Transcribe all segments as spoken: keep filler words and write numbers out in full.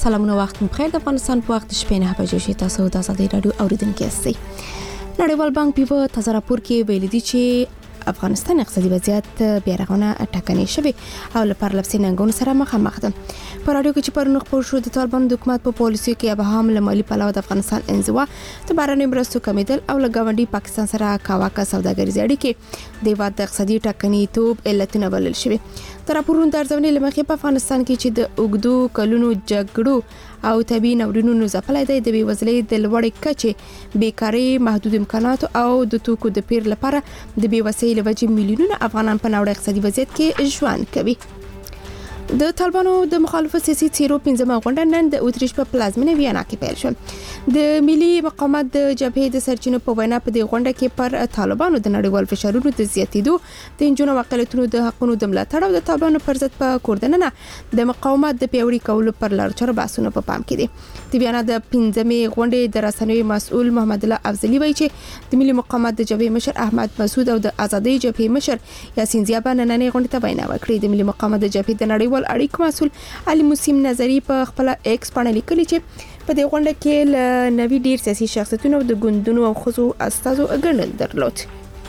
سلامونه، وخت مو بخیر. د افغانستان په وخت شپې نه بجې شي. تاسو د آزادۍ رادیو اوریدونکو یاستئ. نړیوال بانک په یو تازه راپور کې ویلي دی چې افغانستان اقتصادي وضعیت بیا رغونه ټکنۍ شوی او لپاره لپسې ننګونو سره مخامخ ده. په رادیو کې چې پرون خبر شو د طالبانو د حکومت په پالیسي کې ابهام له مالی پلوه د افغانستان انزوا د بهرنیو مرستو کمیدل او له ګاونډي پاکستان سره کاواکه سوداګریزي اړیکې د واد د اقتصادي ټکنۍ توب علتونه بلل شوی. تر راپورونو د ارزونې لمخې په افغانستان کې چې د اوګدو کلونو جګړو او طبي ناورینونو ځپلای دی د بیوزلۍ د لوړې کچې بیکاری محدود امکانات او د توکو د پیر لپاره د بیوسۍ لوجې میلیونونه افغانان په ناوړه اقتصادي وضعیت کې ژوند کوي. د طالبانو د مخالفت سیاسي څیرو پنځمه غونډه نن د اتریش په پلازمینه ویانا کې پیل شو. د ملي مقاومت د جبهې د سرچینو په وینا په دې غونډه کې پر طالبانو د نړیوال فشارونو د زیاتېدو د انجونو وکالتونو د حقونو د ملاتړ او د طالبانو پر ضد په کوردننه د مقاومت د پیوړی کولو پر لار چارو بحثونه په پام کې دي. د ویانا د پنځمه غونډې د رسنوي مسؤل محمد الله افضلی وایي چې د ملي مقاومت د جبهې مشر احمد مسعود او د آزادۍ جبهې مشر یاسین زیابا نننې غونډې ته وینا وکړه. د ملي مقاومت د جبهې د نړیوال اړیکو مسؤل علي مسیم نظری په خپل ایکس باندې لیکلي چې په دې غونډه کې ل نوي ډیر سیاسي شخصیتونو د ګوندونو او خصو استازو ګڼل درلود.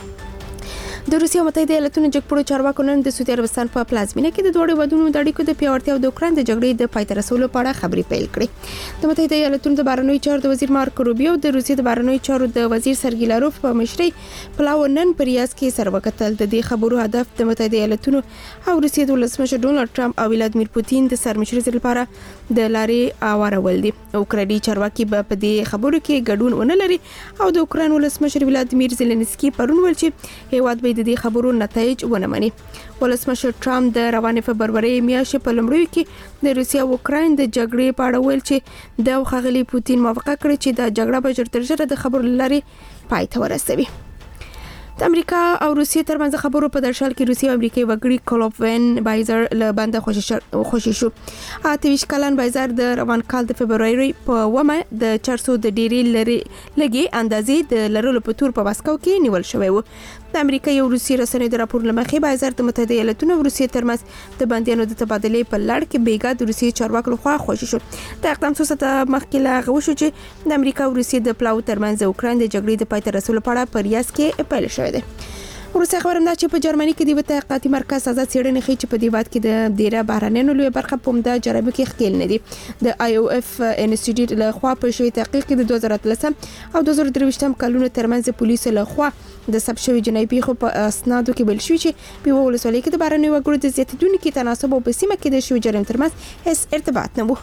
د روسیې متحده ایالاتونو جګپړو چارواکو نن د سعودي عربستان په پلازمینه کې د دوه ودونو د اړیکو د پیاوړتیا او د اوکران د جګړې د پای ته رسولو په اړه خبرې پیل کړې. د متحده ایالاتونو د بهرنیو چارو د وزیر مارکو روبیو د روسیې د بهرنیو چارو د وزیر سرګی لاروف په مشرۍ پلاو نن په ریاض کې سره وکتل. د دې خبرو هدف د متحده ایالاتونو او روسیې د ولسمشر ډونالد ټرمپ او ولادیمیر پوتین د سرمشرۍ لپاره د لارې اورول دي. اوکرایني چارواکي په دې خبرو کې ګډون ونه لري او د اوکراین ولسمشر ولادیمیر زيلنسکي پرون ویل چې هیواد به د دې خبرو نتایج ونه مني. ولسمشر ټرمپ د روانې فبروري میاشتې په لومړیو کې د روسیا او اوکراین د جګړې په اړه ویل چې د خغلی پوتین موافقه کړې چې د جګړه به ژر تر ژره د خبرو لاري پای ته ورسوي. د امریکا او روسیې ترمنځ خبرو په درشل کې روسیې او امریکای وګړي کولوفن بایزر له بنده خوشی شو. اته کلن بایزر د روان کال د فبرवरी په ومه د چارسو د ډيري لري لګي اندازې د لرلو په تور په واسکو کې نیول شوی و. د امریکا او روسیې رسنۍ د راپور لمخې بایزر د متحده ایالاتونو او روسیې ترمنځ د بندیانو د تبادلې په لړ کې بیګا د روسیې چارواکو لخوا خوشی شو. د اقدام څخه د مخکې لا غوښو چې د امریکا او روسیې د پلاو ترمنځ اوکران د جګړې د پای ته رسولو په اړه په ریاض کې پیل شوی دی. روسیا خبرم ده چې په جرمني کې د وتحقیقاتي مرکز تازه څېړنې ښيي چې په دې وخت کې د ډیره بهرنیانو لوی برخه په مده جرمو کې ښکېل نه دي. د آی او اف انسټیټیوټ له خوا په شوی تحقیق کې د دوه زره اتلسم او دوه زره درویشتم کلونو ترمنځ پولیسو له خوا د سب شوی جنایي پیښو په اسنادو کې بل شوی چې په ولسوالۍ کې د بهرنیو وګړو د زیاتېدونکو تناسب او په سیمه کې د شوی جرم ترمنځ هیڅ ارتباط نه و.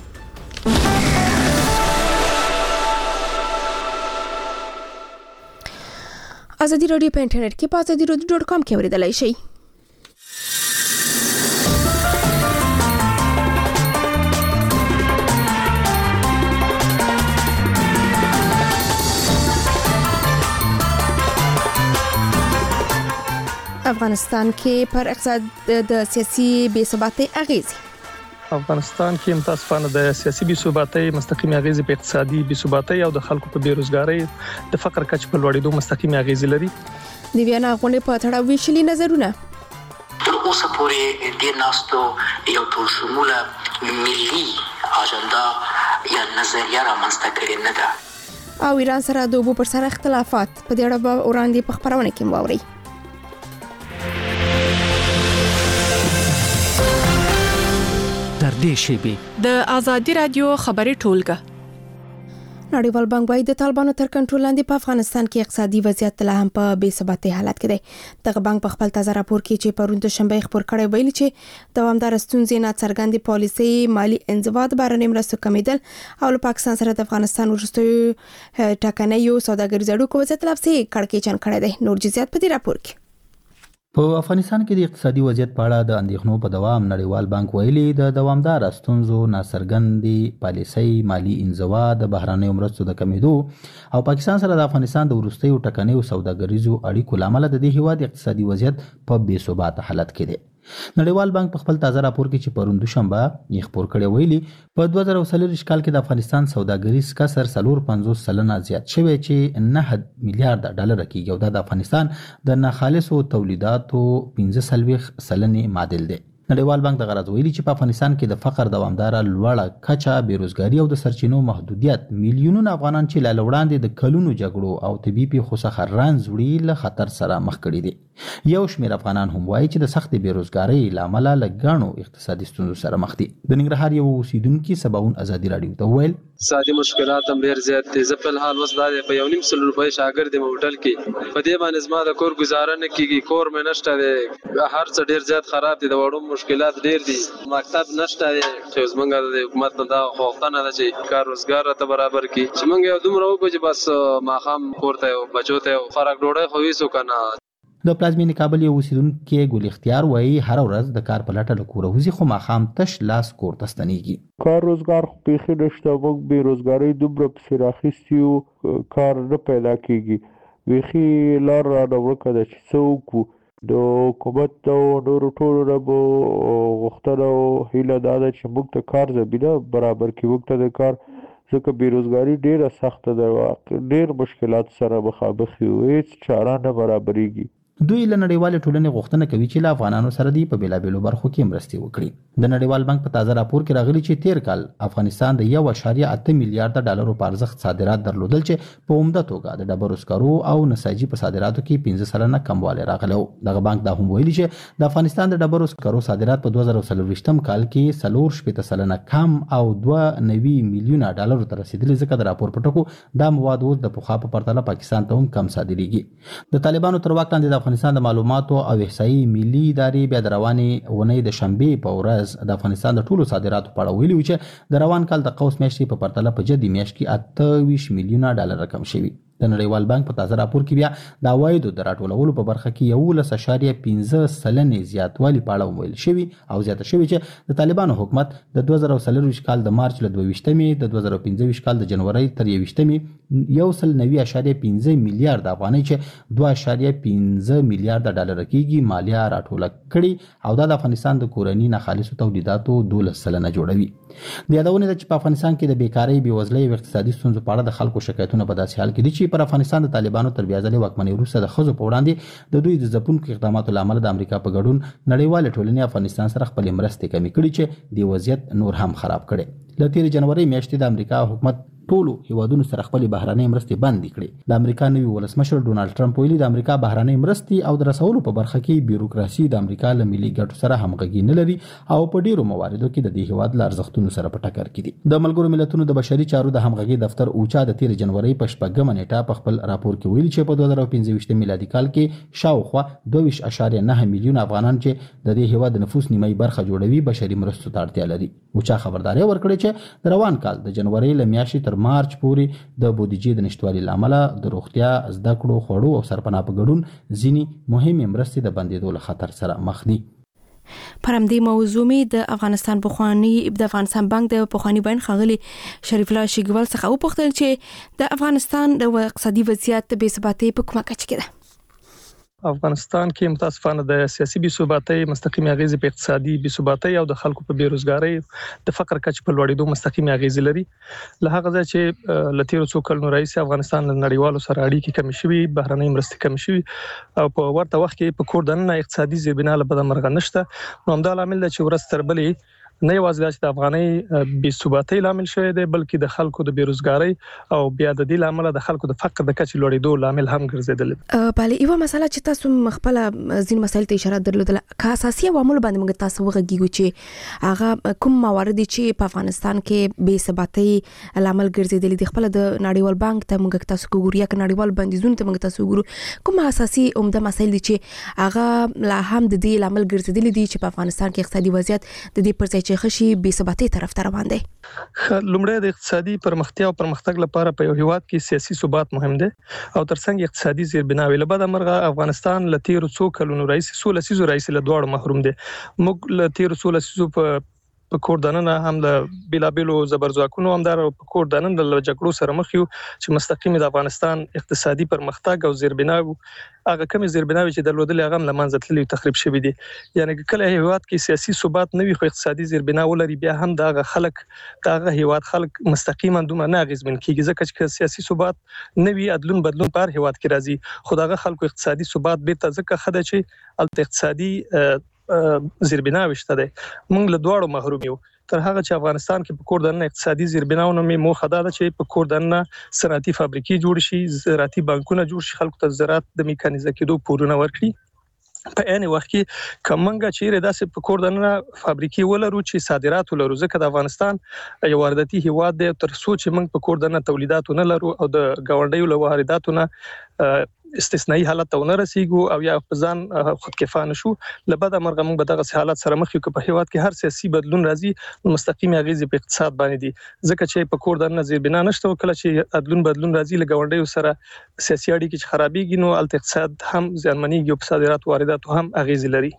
آزادی رادیو په انټرنیټ کې په آزادی رادیو ډاټ کام کې اوریدلای شئ. افغانستان کې پر اقتصاد د سیاسي بې ثباتۍ اغیزې. افغانستان کې متاسفانه د سیاسي بې ثباتۍ مستقیمه اغیزې په اقتصادي بې ثباتۍ او د خلکو په بیروزګارۍ د فقر کچ په لوړېدو مستقیمه اغیزې لري. د ویانا غونډې په تړاو ویشلي نظرونه. تر اوسه پورې د ناستو یو ټول شموله ملي اجنډا یا نظریه رامنځته کړې نه ده. او ایران سره د اوبو پر سر اختلافات په دې اړه به وړاندې په خبرونه کې مو اورئ. تر دې شیبې د آزادی رادیو خبري ټولګه. نړیوال بانک وايي د طالبانو تر کنټرول لاندې په افغانستان کې اقتصادي وضعیت لا هم په بې ثباتۍ حالت کې دی. دغه بانک په خپل تازه راپور کې چې پرون د شنبه خبر کړی ویلي چې دوامدار ستونزې نه څرګندې پالیسي مالی انزوا د بهرنیو مرستو کمیدل او له پاکستان سره د افغانستان وروستیو ټاکنیو سوداګریزو اړیکو وضعیت لپسې کړکېچن کړی دی. نور جزئیات په دې راپور کې. په افغانستان کې د اقتصادي وضعیت په اړه د اندېښنو په دوام نړیوال بانک ویلي د دوامدار ستونزو ناڅرګندې پالیسۍ مالی انزوا د بهرنیو مرستو د کمیدو او پاکستان سره د افغانستان د وروستیو ټکنیو سوداګریزو اړیکو لامل د دې هیواد اقتصادي وضعیت په بې ثباته حالت کې دی. نړیوال بانک په خپل تازه راپور کې چې پرون دوشنبه یې خبر کړی ویلي په دوه زره څلور کال کې د افغانستان سوداګریز کسر څلور پنځوس سلنه زیات شوی چې نه میلیارډ ډالر کېږي او د افغانستان د ناخالصو تولیداتو پنځه سلويخ سلنې معادل دی. نړیوال بانک د غرض ویلي چې په افغانستان کې د فقر دوامداره لوړه کچه، بیروزګاري او د سرچینو محدودیت میلیونونه افغانان چې له وړاندې د کلونو جګړو او طبي پیښو څخه رنځ وړي له خطر سره مخ کړي دي. یو شمېر افغانان هم وایي چې د سختې بیروزګارۍ له امله له ګڼو اقتصادي ستونزو سره مخ دي. د ننګرهار یو اوسیدونکي سباوون ازادي راډیو ته وویل اقتصادي مشکلات هم ډېر زیات دي. زه په الحال اوس دا دی په یو نیم سل روپۍ شاګرد یم هوټل کې، په دې باندې زما د کور ګزاره نه کېږي، کور مې نشته دی، هر څه ډېر زیات خراب دي، د وړو مشکلات ډېر دي، مکتب نشته دی. چې زمونږ د حکومت نه دا غوښتنه ده چې کار روزګار راته برابر کړي، چې موږ یو دومره وکړو چې بس ماښام کور ته یو بچو ته یو خوراک ډوډۍ خو ویسو که نه. د پلازمېنې کابل یو اوسیدونکی ګل اختیار وایي هره ورځ د کار په لټه له کوره وځي، خو ماښام تش لاس کور ته ستنېږي. کار روزګار خو بیخي نشته، موږ بېروزګارۍ دومره پسې راخیستي یو، کار نه پیدا کېږي، بیخي لار رانه ورکه ده چې څه وکړو. د حکومت او نورو ټولو نه مو غوښتنه او هیله دا ده چې موږ ته کار زمینه برابر کړي، موږ ته د کار، ځکه بېروزګاري ډېره سخته ده، ډېر مشکلات سره مخامخ یو، هېڅ چاره نه برابرېږي. دوی له نړیوالې ټولنې غوښتنه کوي چې له افغانانو سره دی په بیلابیلو برخو کې مرستې وکړي. د نړیوال بانک په تازه راپور کې راغلي چې تیر کال افغانستان د یو اعشاریه اته میلیارډ ډالرو په ارزښت صادرات درلودل، چې په عمده توګه د ډبرو سکرو او نساجي په صادراتو کې پنځه سلنه کموالی راغلی و. دغه بانک دا هم ویلي چې د افغانستان د ډبرو سکرو صادرات په دوه زره څلرویشتم کال کې څلور شپېته سلنه کم او دوه نوي میلیونه ډالرو ته رسیدلي، ځکه د راپور په ټکو دا مواد اوس د پخوا په پرتله پاکستان ته هم کم صادریږي. د طالبانو تر واک لاندې د افغانستان د معلوماتو او احصایي ملي ادارې بیا د روانې اونۍ د شنبې په ورځ د افغانستان د ټولو صادراتو په اړه ویلي و چې د روان کال د قوس میاشتې په پرتله په جدي میاشت کې اته ویشت میلیونه ډالر کم شوي. د نړیوال بانک په تازه راپور کې بیا د عوایدو د راټولولو په برخه کې یولس اعشاریه پنځه سلنې زیاتوالی په اړه ویل شوي او زیاته شوي چې د طالبانو حکومت د دوه زره څلرویشت کال د مارچ له دوه ویشتمې د دوه زره پنځه ویشت کال د جنورۍ تر یوویشتمې یو سل نوي اعشاریه پنځه میلیارډ افغانۍ چې دوه اعشاریه پنځه میلیارډ ډالر کېږي مالیه راټوله کړي، او دا د افغانستان د کورني ناخالصو تولیداتو دولس سلنه جوړوي. د یادونه ده چې په افغانستان کې د بیکارۍ، بېوزلۍ او اقتصادي ستونزو په اړه د خلکو شکایتونه په داسې حال کې دي چې پر افغانستان د طالبانو تر بیا ځلې واکمنۍ وروسته د ښځو په وړاندې د دوی د ځپونکو اقداماتو له امله د امریکا په ګډون نړیوالې ټولنې افغانستان سره خپلې مرستې کمې کړي، چې د وضعیت نور هم خراب کړي. له تېرې جنورۍ میاشتې د امریکا حکومت ټولو هیوادونو سره خپلې بهرنۍ مرستې بندې کړې. د امریکا نوي ولسمشر ډونالډ ټرمپ ویلي د امریکا بهرنۍ مرستې او د رسولو په برخه کې بیروکراسي د امریکا له ملي ګټو سره همغږي نه لري او په ډیرو مواردو کې د دې هیواد له ارزښتونو سره په ټکر کې دي. د ملګرو ملتونو د بشري چارو د همغږي دفتر اوچا د تېرې جنورۍ په شپږمه نیټه په خپل راپور کې ویلي چې په دوه زره پنځه ویشت میلادي کال کې شاوخوا دوه ویشت اعشاریه نه میلیونه افغانان چې د دې هیواد د نفوس نیمایي برخه جوړوي بشري مرستو ته اړتیا لري. اوچا خبرداری ورکړې چې د روان کال د جنورۍ له میاشتې تر مارچ پورې د بودیجې د نشټوالي له امله د روغتیا، زده کړو، خوړو او سرپناه په ګډون ځینې مهمې مرستې د بندېدو له خطر سره مخ دي. پر همدې موضوع مې د افغانستان پخوانی د افغانستان بانک د پخوانی بین خغلی شریف الله شیګوال څخه وپوښتل چې د افغانستان د اقتصادي وضعیت بې ثباتۍ په کومه کچه کې ده. افغانستان کې متاسفانه د سیاسي بې ثباتۍ مستقیم اغیزې په اقتصادي بې ثباتۍ او د خلکو په بیروزګارۍ د فقر کچه په لوړېدو مستقیم اغیزې لري. له هغه ځای چې له تیرو څو کلونو راهیسې افغانستان له نړیوالو سره اړیکې کمې شوي، بهرنۍ مرستې کمې شوي او په ورته وخت کې په کور دننه اقتصادي زیربنا له بده مرغه نشته. نو همدا لامل دی چې ورځ تر بلې نه یوازې دا چې د افغانۍ بې ثباتۍ لامل شوی دی، بلکې د خلکو د بیروزګارۍ او بیا د دې لامل د خلکو د فقر د کچې لوړېدو لامل هم ګرځیدل. بله یو مسله چې تاسو خپل ځین مسایل ته اشاره درلودله، که اساسي عوامل باندې موږ تاسو وغږیږو چې هغه کوم موارد چې په افغانستان کې بې ثباتۍ لامل ګرځیدل دي، خپل د نړیوال بانک ته موږ تاسو وګورو یا نړیوال بندیزونو ته موږ تاسو وګورو، کوم اساسي عمده مسایل دي چې هغه لا هم د دې لامل ګرځیدل دي چې په افغانستان کې اقتصادي وضعیت د دې پر ځای خشي بې ثباتۍ طرف ته روان دي؟ لومړی د اقتصادي پرمختیا او پرمختګ لپاره په یو هیواد کې سیاسي ثبات مهم دی او ترڅنګ اقتصادي زیربناوي. له بده مرغه افغانستان له تیرو څو کلونو راهیسې څو لسیزو راهیسې له دواړو محروم دی. موږ له تیرو څو لسیزو په په کور دننه هم د بیلابیلو زبرځواکونو هم در په کور دننه له جګړو سره مخ یو چې مستقیم د افغانستان اقتصادي پرمختګ او زیربناوي هغه کوم زیربناوي چې درلودل هغه له منځه تللي تخریب شوی دي. یعنی کله هیواد کې سیاسي ثبات نه وي خو اقتصادي زیربنا ولري، بیا هم دغه خلک دغه هیواد خلک مستقیما دومره نه اغیزمن کیږي، ځکه چې سیاسي ثبات نه وي عدلون بدلون پر هیواد کې راځي. خو دغه خلکو اقتصادي ثبات بیرته ځکه خده چې الته اقتصادي زیربنا وشته ده موږ له دواړو محروم یو تر هغه چې افغانستان کې په کور دننه اقتصادي زیربناونه می موخه ده چې په کور دننه صنعتي فابریکې جوړ شي زراعتي بانکونه جوړ شي خلکو ته زراعت د میکانیزه کېدو پورونه ورکړي په عین وخت کې کومنګ چې داسې په کور دننه فابریکې ولرو چې صادرات ولرو ځکه د افغانستان یو وارداتي هیواد دی تر څو چې موږ په کور دننه تولیدات نه لرو او د ګاونډیو له وارداتونه استثنایی حالت ته ونه رسیږو او یا په ځان خودکفا نشو لبد امرغه موږ به دغه حالت سره مخ یو په هیواد کې هر سیاسي بدلون راځي مستقیم اغیزې په اقتصاد باندې دي ځکه چې په کور دننه زیربنا نشته وکړه چې عدلون بدلون راځي لګوندیو سره سیاسي اړیکې چې خرابېږي نو الته اقتصاد هم ځانمنیږي او په صادرات واردات هم اغیزې لري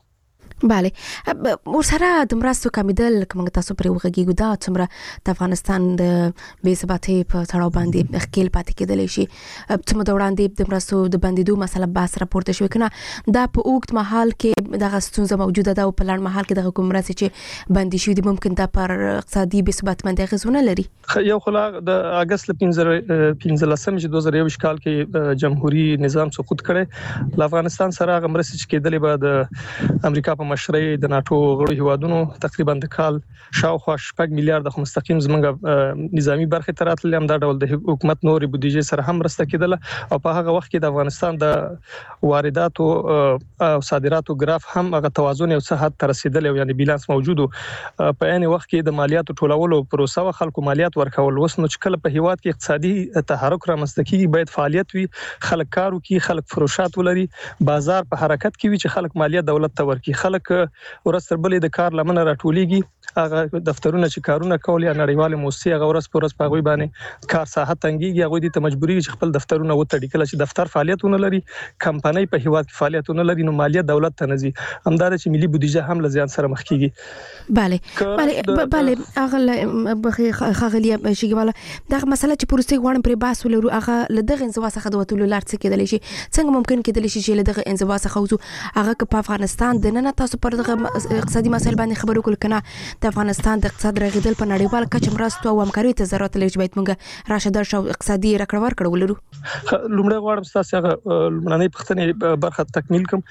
بله ورسره د مرستو کمیدل کوم تاسو پرې وغږیږو دا څومره د افغانستان د بې ثباتۍ په تړاو باندې خپل پاتې کېدلی شي څومره د وړاندې د مرستو د بندیدو مسله بحث راپورته شوې کنه دا په اوږد مهال کې دغه ستونزه موجوده ده او په لنډ مهال کې دغه کوم مرستې چې بندي شوې دي ممکن دا پر اقتصادي بې ثباتۍ باندې اغېزونه لري یو خلا د اگست پنځلسم چې دوه زره یو کال کې جمهوریت نظام سقوط کړي د افغانستان سره هغه مرستې چې کېدلې به د امریکا په مشرۍ د ناتو غړو هیوادونو تقریبا د کال شاوخوا شپږ میلیارډ خو مستقیم زمونږ نظامی برخه تراتل هم دا ډول د حکومت نوري بودیجه سره هم مرسته کېدله او په هغه وخت کې د افغانستان د وارداتو او صادراتو ګراف هم هغه توازن او صحت تر رسیدل یعنی بیلانس موجود په عین وخت کې د مالیاتو ټولولو پروسه او خلکو مالیات ورکول وسنو چې کله په هیواد کې اقتصادي تحرک رامنځته کیږي باید فعالیت وي خلک کارو کوي خلک فروشات ولري بازار په حرکت کې وي چې خلک مالیات دولت ته ورکړي خلک ورستر بلې د کار لمنه راټولېږي هغه دفترونه چې کارونه کول یا نړیواله موسسې هغه ورس پورس په غوي باندې کار ساحت تنګيږي هغه د مجبوري چې خپل دفترونه وتړي کله چې دفتر فعالیتونه لري کمپنۍ په هیواد کې فعالیتونه لري نو مالیه دولت ته نزي همدار چې ملي بودیجه هم لزیان سره مخ کیږي bale bale bale هغه خغلی شيګواله دغه مسله چې پروسې غوړم پر باس ولرو هغه لدغه انزوا څخه د وټولو لار څه کېدلی شي څنګه ممکن کېدلی شي چې لدغه انزوا څخه وځو هغه په افغانستان د نن تاسو پر دغه اقتصادي مسایل باندې خبرو کول کنه د افغانستان د اقتصاد رغیدل په نړیوال کچه مرستو او همکارۍ ته ضرورت لري چې باید موږ راشه درشه اقتصادي راکړه ورکړه ولرو لومړی غواړم تاسو هغه لمړنۍ پښتنې برخه تکمیل کوم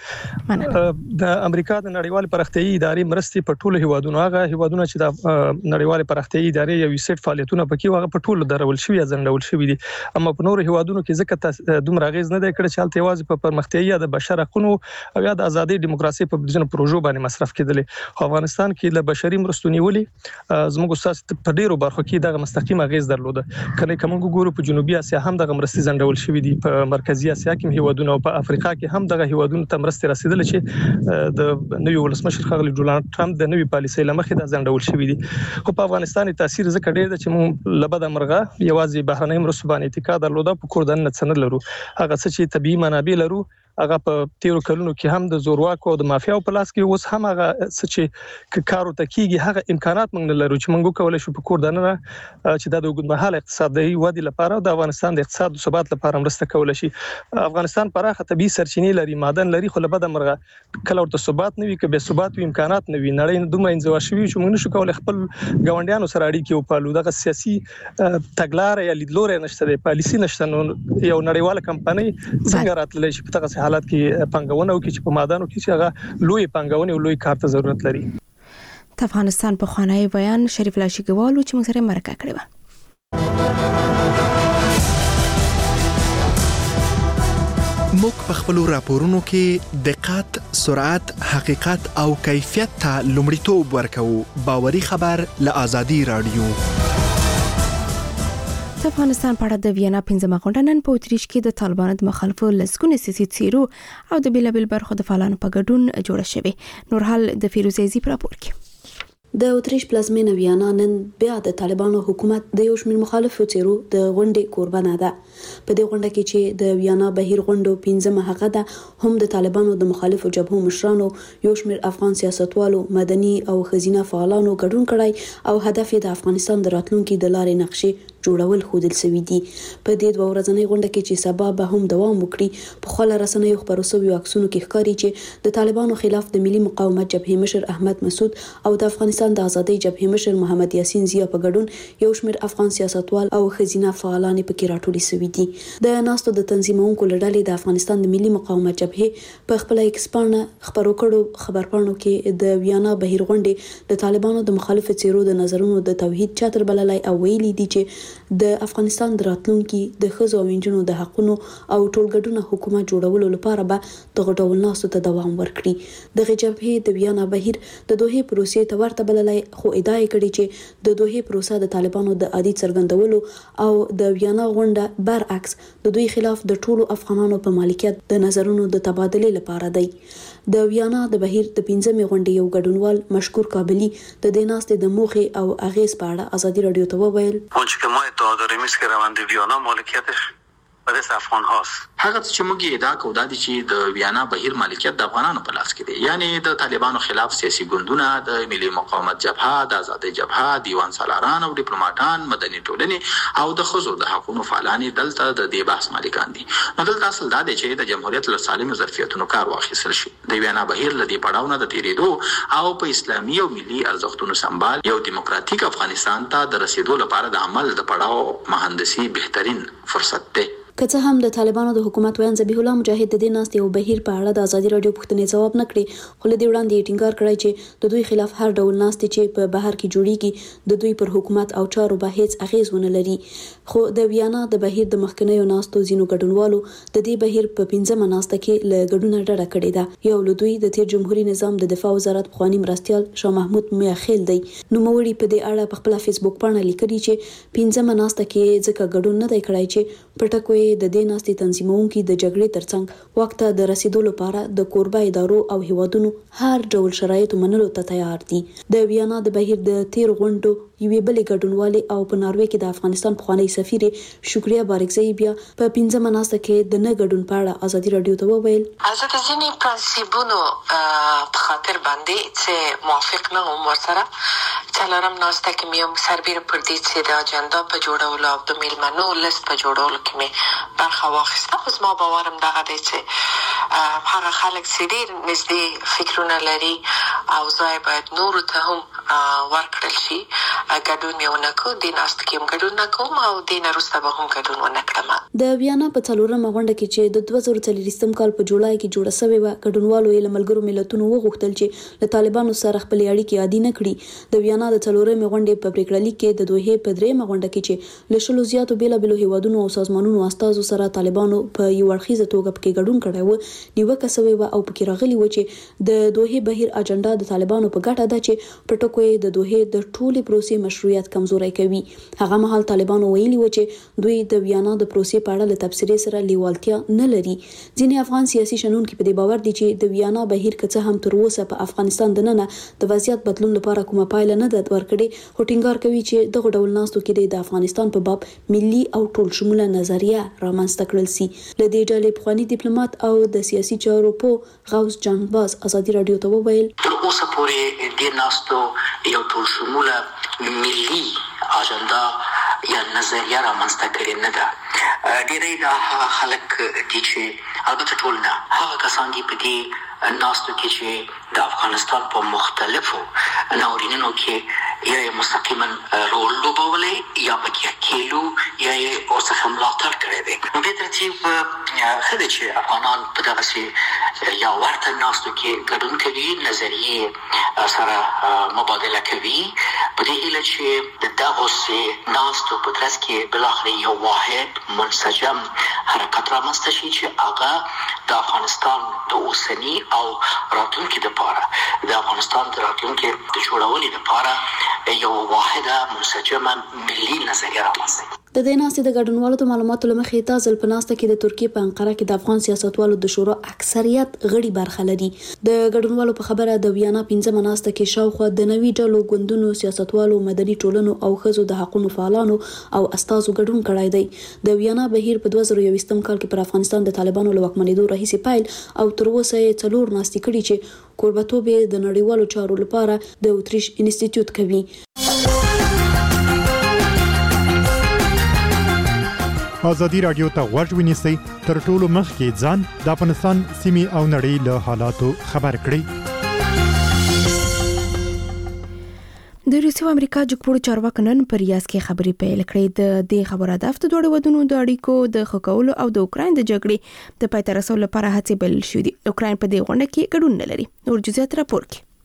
د امریکا د نړیوال پرختیايي ادارې مرستې په ټولو هیوادونو هغه هیوادونو چې د نړیوال پرختیايي ادارې یو سیټ فعالیتونه پکې هغه په ټولو درول شوی ځنډول شوی دي اما په نورو هیوادونو کې ځکه دومره غیز نه دی کړی چې الته واځي په پرمختیايي د بشر حقوقو او یا د ازادي دیموکراسي په بجنه پروژو باندې مصرف کېدل افغانستان کې د بشري مرستو نیولې زموږ استاد په ډیرو برخو کې دغه مستقیم غیز درلوده کله کوم ګورو په جنوبي اسیا هم دغه مرستې ځنډول شوی دي په مرکزی اسیا کې هیوادونو او په افریقا کې هم دغه هیوادونو ته مرستې رسیدل چې د نوی ولسمشر خغلی ډونالد ټرمپ د نوی پالیسۍ لمخې د ځنډول شوی دي خو په افغانستان تاثیر ځکه ډیر د چې مون لبد امرغه یوازې بهرنۍ مرستو باندې اعتقاد درلوده په کور دننه څنګه لرو هغه څه چې طبي منابع لرو هغه په تیرو کلونو کې هم د زورواکو او د مافیاو په لاس کې اوس هم هغه څه چې کارو ته کیږي هغه امکانات موږ لرو چې موږ کولای شو په کور دننه چې د اوږدمهاله اقتصادي ودې لپاره د افغانستان د اقتصاد او ثبات لپاره مرسته کولای شي افغانستان پراخه طبي سرچینې لري معدن لري خو لبد امرغه کله ورته ثبات نه وي کې به ثبات او امکانات نه وي نړۍ دومره انزوا شوی چې موږ نشو کولای خپل ګاونډیانو سره اړیکې وپالو دغه سیاسي تګلارې یا لیدلوري نشته د پالیسي نشته نو یو نړیواله کمپنۍ څنګه راتللی شي په دغه حالت کې پنګونه او کې چې په مادانو کې چې هغه لوی پنګونه او لوی کار ته ضرورت لري د افغانستان په خوانی بیان شریف الله شیګوالو چې موږ سره مرکه کړې و موږ په خپل راپورونو کې دقت، سرعت، حقیقت او کیفیت ته لومړیتوب ورکوو. باوري خبر له آزادي رادیو. د افغانستان په اړه د وینا پنځمه غونډه نن په اتریش کې د طالبانو د مخالفو لسګونو سیاسي څیرو او د بیلابل برخو د فعالانو په ګډون جوړه شوې. نورحال د فیروزه زی پر راپور کې د اتریش پلازمینه ویانا نن بیا د طالبانو حکومت د یو شمېر مخالفو څیرو د غونډې قربانه ده. په دې غونډه کې چې د ویانا بهیر غونډو پنځمه هغه ده هم د طالبانو د مخالفو جبهو مشرانو یو شمېر افغان سیاستوالو مدني او خزینه فعالانو ګډون کړی او هدف یې د افغانستان د راتلونکي د لارې نقشې جوړول ښودل شوي دي. په دې دوه ورځنۍ غونډه کې چې سبا به هم دوام وکړي په خپل رسنیو خبرو شویو عکسونو کې ښکاري چې د طالبانو خلاف د ملي مقاومت جبهې مشر احمد مسعود او د افغانستان د ازادۍ جبهې مشر محمد یاسین زیا په ګډون یو شمېر افغان سیاستوال او ښځینه فعالان پکې راټولې شوي دي. د ناستو د تنظیمونکو له ډلې د افغانستان د ملي مقاومت جبهې په خپل ایکس پاڼه خبرو کړو خبرپاڼو کې د ویانا بهیر غونډې د طالبانو د مخالفو څیرو د نظرونو د توحید چتر بللای او ویلي دي چې د افغانستان د راتلونکي د ښځو او نجونو د حقونو او ټولګډونه حکومت جوړولو لپاره به دغه ډول ناستو ته دوام ورکړي. دغه جبهې د ویانا بهیر د دوحې پروسې ته ورته بللای خو ادعا کړې چې د دوحې پروسه د طالبانو د عادي څرګندولو او د ویانا غونډه برعکس د دوی خلاف د ټولو افغانانو په مالکیت د نظرونو د تبادله لپاره دی. د ویانا د بهیر د پنځمې غونډې یو ګډونوال مشکور کابلی د دې ناستې د موخې او اغیز په اړه ازادي رادیو ته وویل آنچه که ما ادعا داریم است که روند ویانا مالکیتش به دست افغان هاست. هغه چې موږ ادعا کوو دا چې د ویانا بهیر مالکیت د افغانانو په لاس کې دی، یعنی د طالبانو خلاف سیاسي ګوندونه، د ملي مقاومت جبهه، د آزادۍ جبهه، دیوان سالاران او ډیپلوماټان، مدني ټولنې او د ښځو د حقوقو فعالان دلته د دې بحث مالکان دي. نو دلته اصل دا دی چې د جمهوریت له سالمو ظرفیتونو کار واخیستل شي. د ویانا بهیر له دې پړاو نه د تیریدو او په اسلامي او ملي ارزښتونو سمبال یو دیموکراتیک افغانستان ته د رسیدو لپاره د عمل د پړاو مهندسي بهترین فرصت دی. که څه هم د طالبانو د حکومت ویان ذبیح الله مجاهد د دې ناستې او بهیر په اړه د ازادي رادیو پوښتنې ځواب نه کړي، خو له دې وړاندې ټینګار کړی چې د دوی خلاف هر ډول ناستې چې په بهر کې جوړیږي د دوی پر حکومت او چارو به هیڅ اغیز ونه لري. خو د ویانا د بهیر د مخکنیو ناستو ځینو ګډونوالو د دې بهیر په پنځمه ناسته کې له ګډونه ډډه کړې ده. یو له دوی د تیر جمهوریت نظام د دفاع وزارت پخوانی مرستیال شاه محمود میاخیل دی. نوموړي په دې اړه په خپل فیسبوک باندې لیکلي چې پنځمه ناسته کې ځکه ګډون نه دی کړی چې پټکوي د دې ناستې تنظیمونکي د جګړې ترڅنګ وخت د رسیدو لپاره د کوربه ادارو او هیوادونو هر ډول شرایط منلو ته تیار دي. د ویانا د بهیر د تیر غونډو یوې بلې ګډونوالې او په ناروې کې د افغانستان پخوانی سفیر شکریا بارکزی بیا په پنځمه ناسته کې د نه ګډون په اړه ازادي رادیو ته وویل زه د ځینې پرنسیپونو په خاطر باندې چې موافق نه وم ورسره څلورم ناسته کې مې هم سربیره پر دې چې د اجنډا په جوړولو او د میلمنو لیست په جوړولو کې مې برخه واخیسته. خو زما باورم دغه دی چې هغه خلک چې ډېر نږدې فکرونه لري او ځای باید نورو ته هم ورکړل شي. ګډون مې ونه کړ، دې ناسته کې هم ګډون نه کوم او دې نه وروسته به هم ګډون ونه کړم. د ویانا په څلورمه غونډه کې چې د دوه زره څلوېښتم کال په جولای کې جوړه شوې وه، ګډونوالو یې له ملګرو ملتونو وغوښتل چې له طالبانو سره خپلې اړیکې عادي نه کړي. د ویانا د څلورمې غونډې په پریکړه لیک کې د دوحې په درېیمه غونډه کې چې له شلو زیاتو بېلابېلو هیوادونو او سازمانونو استازو سره طالبانو په یو اړخیزه توګه پکې ګډون کړی و، نیوکه شوې وه او پکې راغلي و چې د دوحې بهیر اجنډا د طالبانو په ګټه ده چې په ټکو یې د دوحې د ټولې پروسې مشروعیت کمزوری کوي. هغه مهال طالبانو ویلي و چې دوی د ویانا د پروسې په اړه له تبصرې سره لیوالتیا نه لري. ځینې افغان سیاسي شنونکي په دې باور دي چې د ویانا بهیر که څه هم تر اوسه په افغانستان دننه د وضعیت بدلون لپاره کومه پایله نه ده ورکړې، خو ټینګار کوي چې دغه ډول ناستو کې د افغانستان په باب ملي او ټول شموله نظریه رامنځته کړل سي. له دې ډلې پخوانی ډیپلوماټ او د سیاسي چارو په غوث جان باز ازادي رادیو ته وویل تر اوسه پورې د ناستو یو ټول شموله ملي اجنډا یا نظریه رامنځته کړې نه ده. ډېری د هغه خلک دي چې البته ټول نه، هغه کسان دي په دې ناستو کې چې د افغانستان په مختلفو ناورینونو کې یا مستقیما رول لوبولی یا پکې کېلو یا یې ورڅخه ملاتړ کړی دی. نو دې ترتیب ښه دی چې افغانان په دغسې یا ورته ناستو کې ګډون کوي، نظریې سره مبادله کوي، په دې هیله چې د دغسې ناستو په ترڅ کې بالاخره یو واحد منسجم حرکت رامنځته شي چې هغه د افغانستان د اوسني او راتلونکي لپاره د افغانستان د راتلونکي د جوړولو لپاره یو واحده منسجمه ملي نظریه رامنځته کړي. د دې ناستې د ګډونوالو د معلوماتو له مخې دا ځل په ناسته کې د ترکیې په انقره کې د افغان سیاستوالو د شورا اکثریت غړي برخه لري. د ګډونوالو په خبره د ویانا پنځمه ناسته کې شاوخوا د نوي ډلو ګوندونو سیاستوالو، مدني ټولنو او ښځو د حقوقو فعالانو او استازو ګډون کړی دی. د ویانا بهیر په دوه زره یوویشتم کال کې پر افغانستان د طالبانو له واکمنېدو راهیسې پیل او تر اوسه یې څلور ناستې کړي چې کوربتوب یې د نړیوالو چارو لپاره د اوتریش انسټیټیوټ کوي. ازادي رادیو ته غوږ ونیسئ، تر ټولو مخکې ځان د افغانستان سیمې او نړۍ له حالاتو خبر کړئ. د روسیې او امریکا جګپوړو چارواکو نن په ریاض کې خبرې پیل کړې. د دې خبرو هدف د دوه ودونو د اړیکو د ښه کولو او د اوکراین د جګړې د پای ته رسولو لپاره هڅې بلل شوې دي. اوکراین په دې غونډه کې ګډون نه لري. نور جزئیات راپور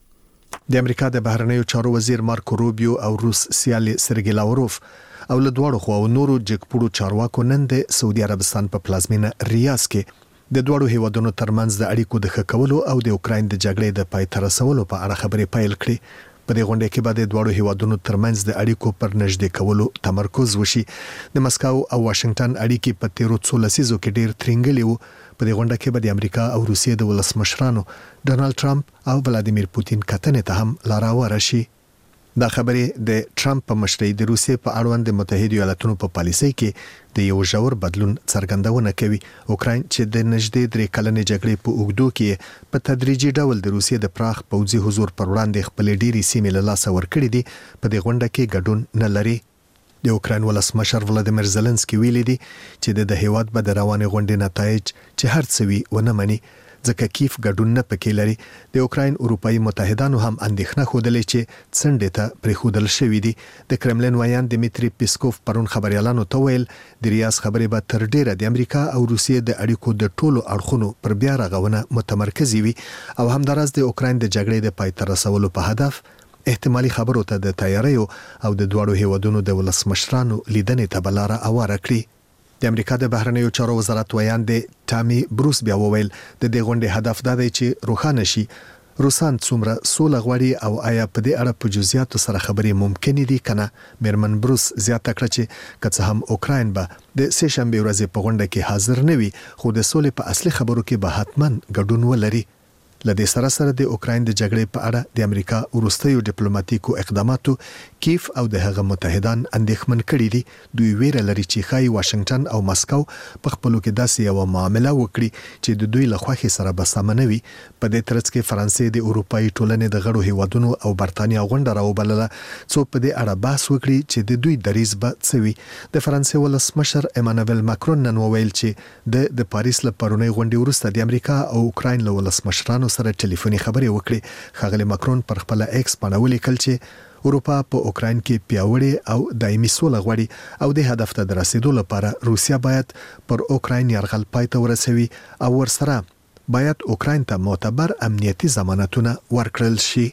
کې. د امریکا د بهرنیو چارو وزیر مارکو روبیو او روس سیالي سرګی لاوروف او له دواړو خواو نورو جګپوړو چارواکو نن د سعودي عربستان په پلازمینه ریاض کې د دوه هیوادونو ترمنځ د اړیکو د ښه کولو او د اوکراین د جګړې د پای ته رسولو په اړه خبرې پیل کړې. په دې غونډه کې به د دوه هیوادونو ترمنځ د اړیکو پر نږدې کولو تمرکز وشي. د مسکو او واشنگټن اړیکې په تیرو څو لسیزو کې ډېر ترنګلې وو. په دې غونډه کې به د امریکا او روسیې د ولسمشرانو ډونالد ټرمپ او ولادیمیر پوتین کتنې ته هم لار هواره شي. دا خبرې د ټرمپ په مشرۍ د روسیې په اړوند د متحده ایالاتونو په پالیسۍ کې د یو ژور بدلون څرګندونه کوي. اوکراین چې د نږدې درې کلنې جګړې په اوږدو کې په تدریجي ډول د روسیې د پراخ پوځي حضور پر وړاندې خپل ډېری سیمې له لاسه ورکړې دي، په دې غونډه کې ګډون نه لري. د اوکراین ولسمشر ولادیمیر زيلنسکي ویلي دي چې د هیواد به د روانې غونډې نتایج چې هر څه وي ونه مني، ځکه کیف ګډون نه پکې لري. د اوکراین اروپאי متحدانو هم اندېښنه خوده چې څنډه ته پریښودل شوې دي. د کرملین وایان دمیتری پیسکوف پرون خبريالانو ته ویل د ریاض خبرې به تر ډیره د امریکا او روسیې د اړیکو د ټولو اړخونو پر بیا رغونه متمرکز وي او همدارس د اوکراین د جګړې د پای ته رسولو په هدف احتمالي خبرو ته د تیاریو او د دوه هیوادونو د ولسمشرانو لیدنې ته بلاره اواره کړی. د امریکا د بهرنیو چارو وزارت ویان د ټامي بروس بیا وویل د دې غونډې هدف دا دی چې روښانه شي روسان څومره سوله غواړي او آیا په دې اړه په جزئیاتو سره خبرې ممکن دي کنه. میرمن بروس زیاته کړه چې که هم اوکراین به د سه شنبه ورځې په غونډه کې حاضر نه وي، خو د سولې په اصلي خبرو کې به حتماً ګډون ولري. لدې سره سره د اوکراین د جګړې په اړه د امریکا وروستیو ډیپلوماټیکو اقداماتو کیف او د هغه متحدان اندېښمن کړي دي. دوی ویره لري چې خای واشنگټن او مسکو په خپلو کې داسې یو معامله وکړي چې د دوی له خوښې سره به سم نه وي. په دې ترڅ کې فرانسې د اروپאי ټولنې د غړو هیوادونو او برتانیا غونډه راوبلله څو په دې اړه بحث وکړي چې د دوی دریځ به څه وي. د فرانسې ولسمشر ایمانوئل ماکرون نن وویل چې د د پاریس له پرونی غونډې وروسته د امریکا او اوکراین له ولسمشرانو سره ټلیفوني خبرې وکړي. ښاغلی ماکرون پر خپل ایکس باندې ولیکل چې اروپا په اوکراین کې پیاوړې او دایمي سوله غواړي او د هدف ته د رسیدو لپاره روسیا باید پر اوکراین یرغل پای ته ورسوي او ورسره باید اوکراین ته معتبر امنیتي ضمانتونه ورکړل شي.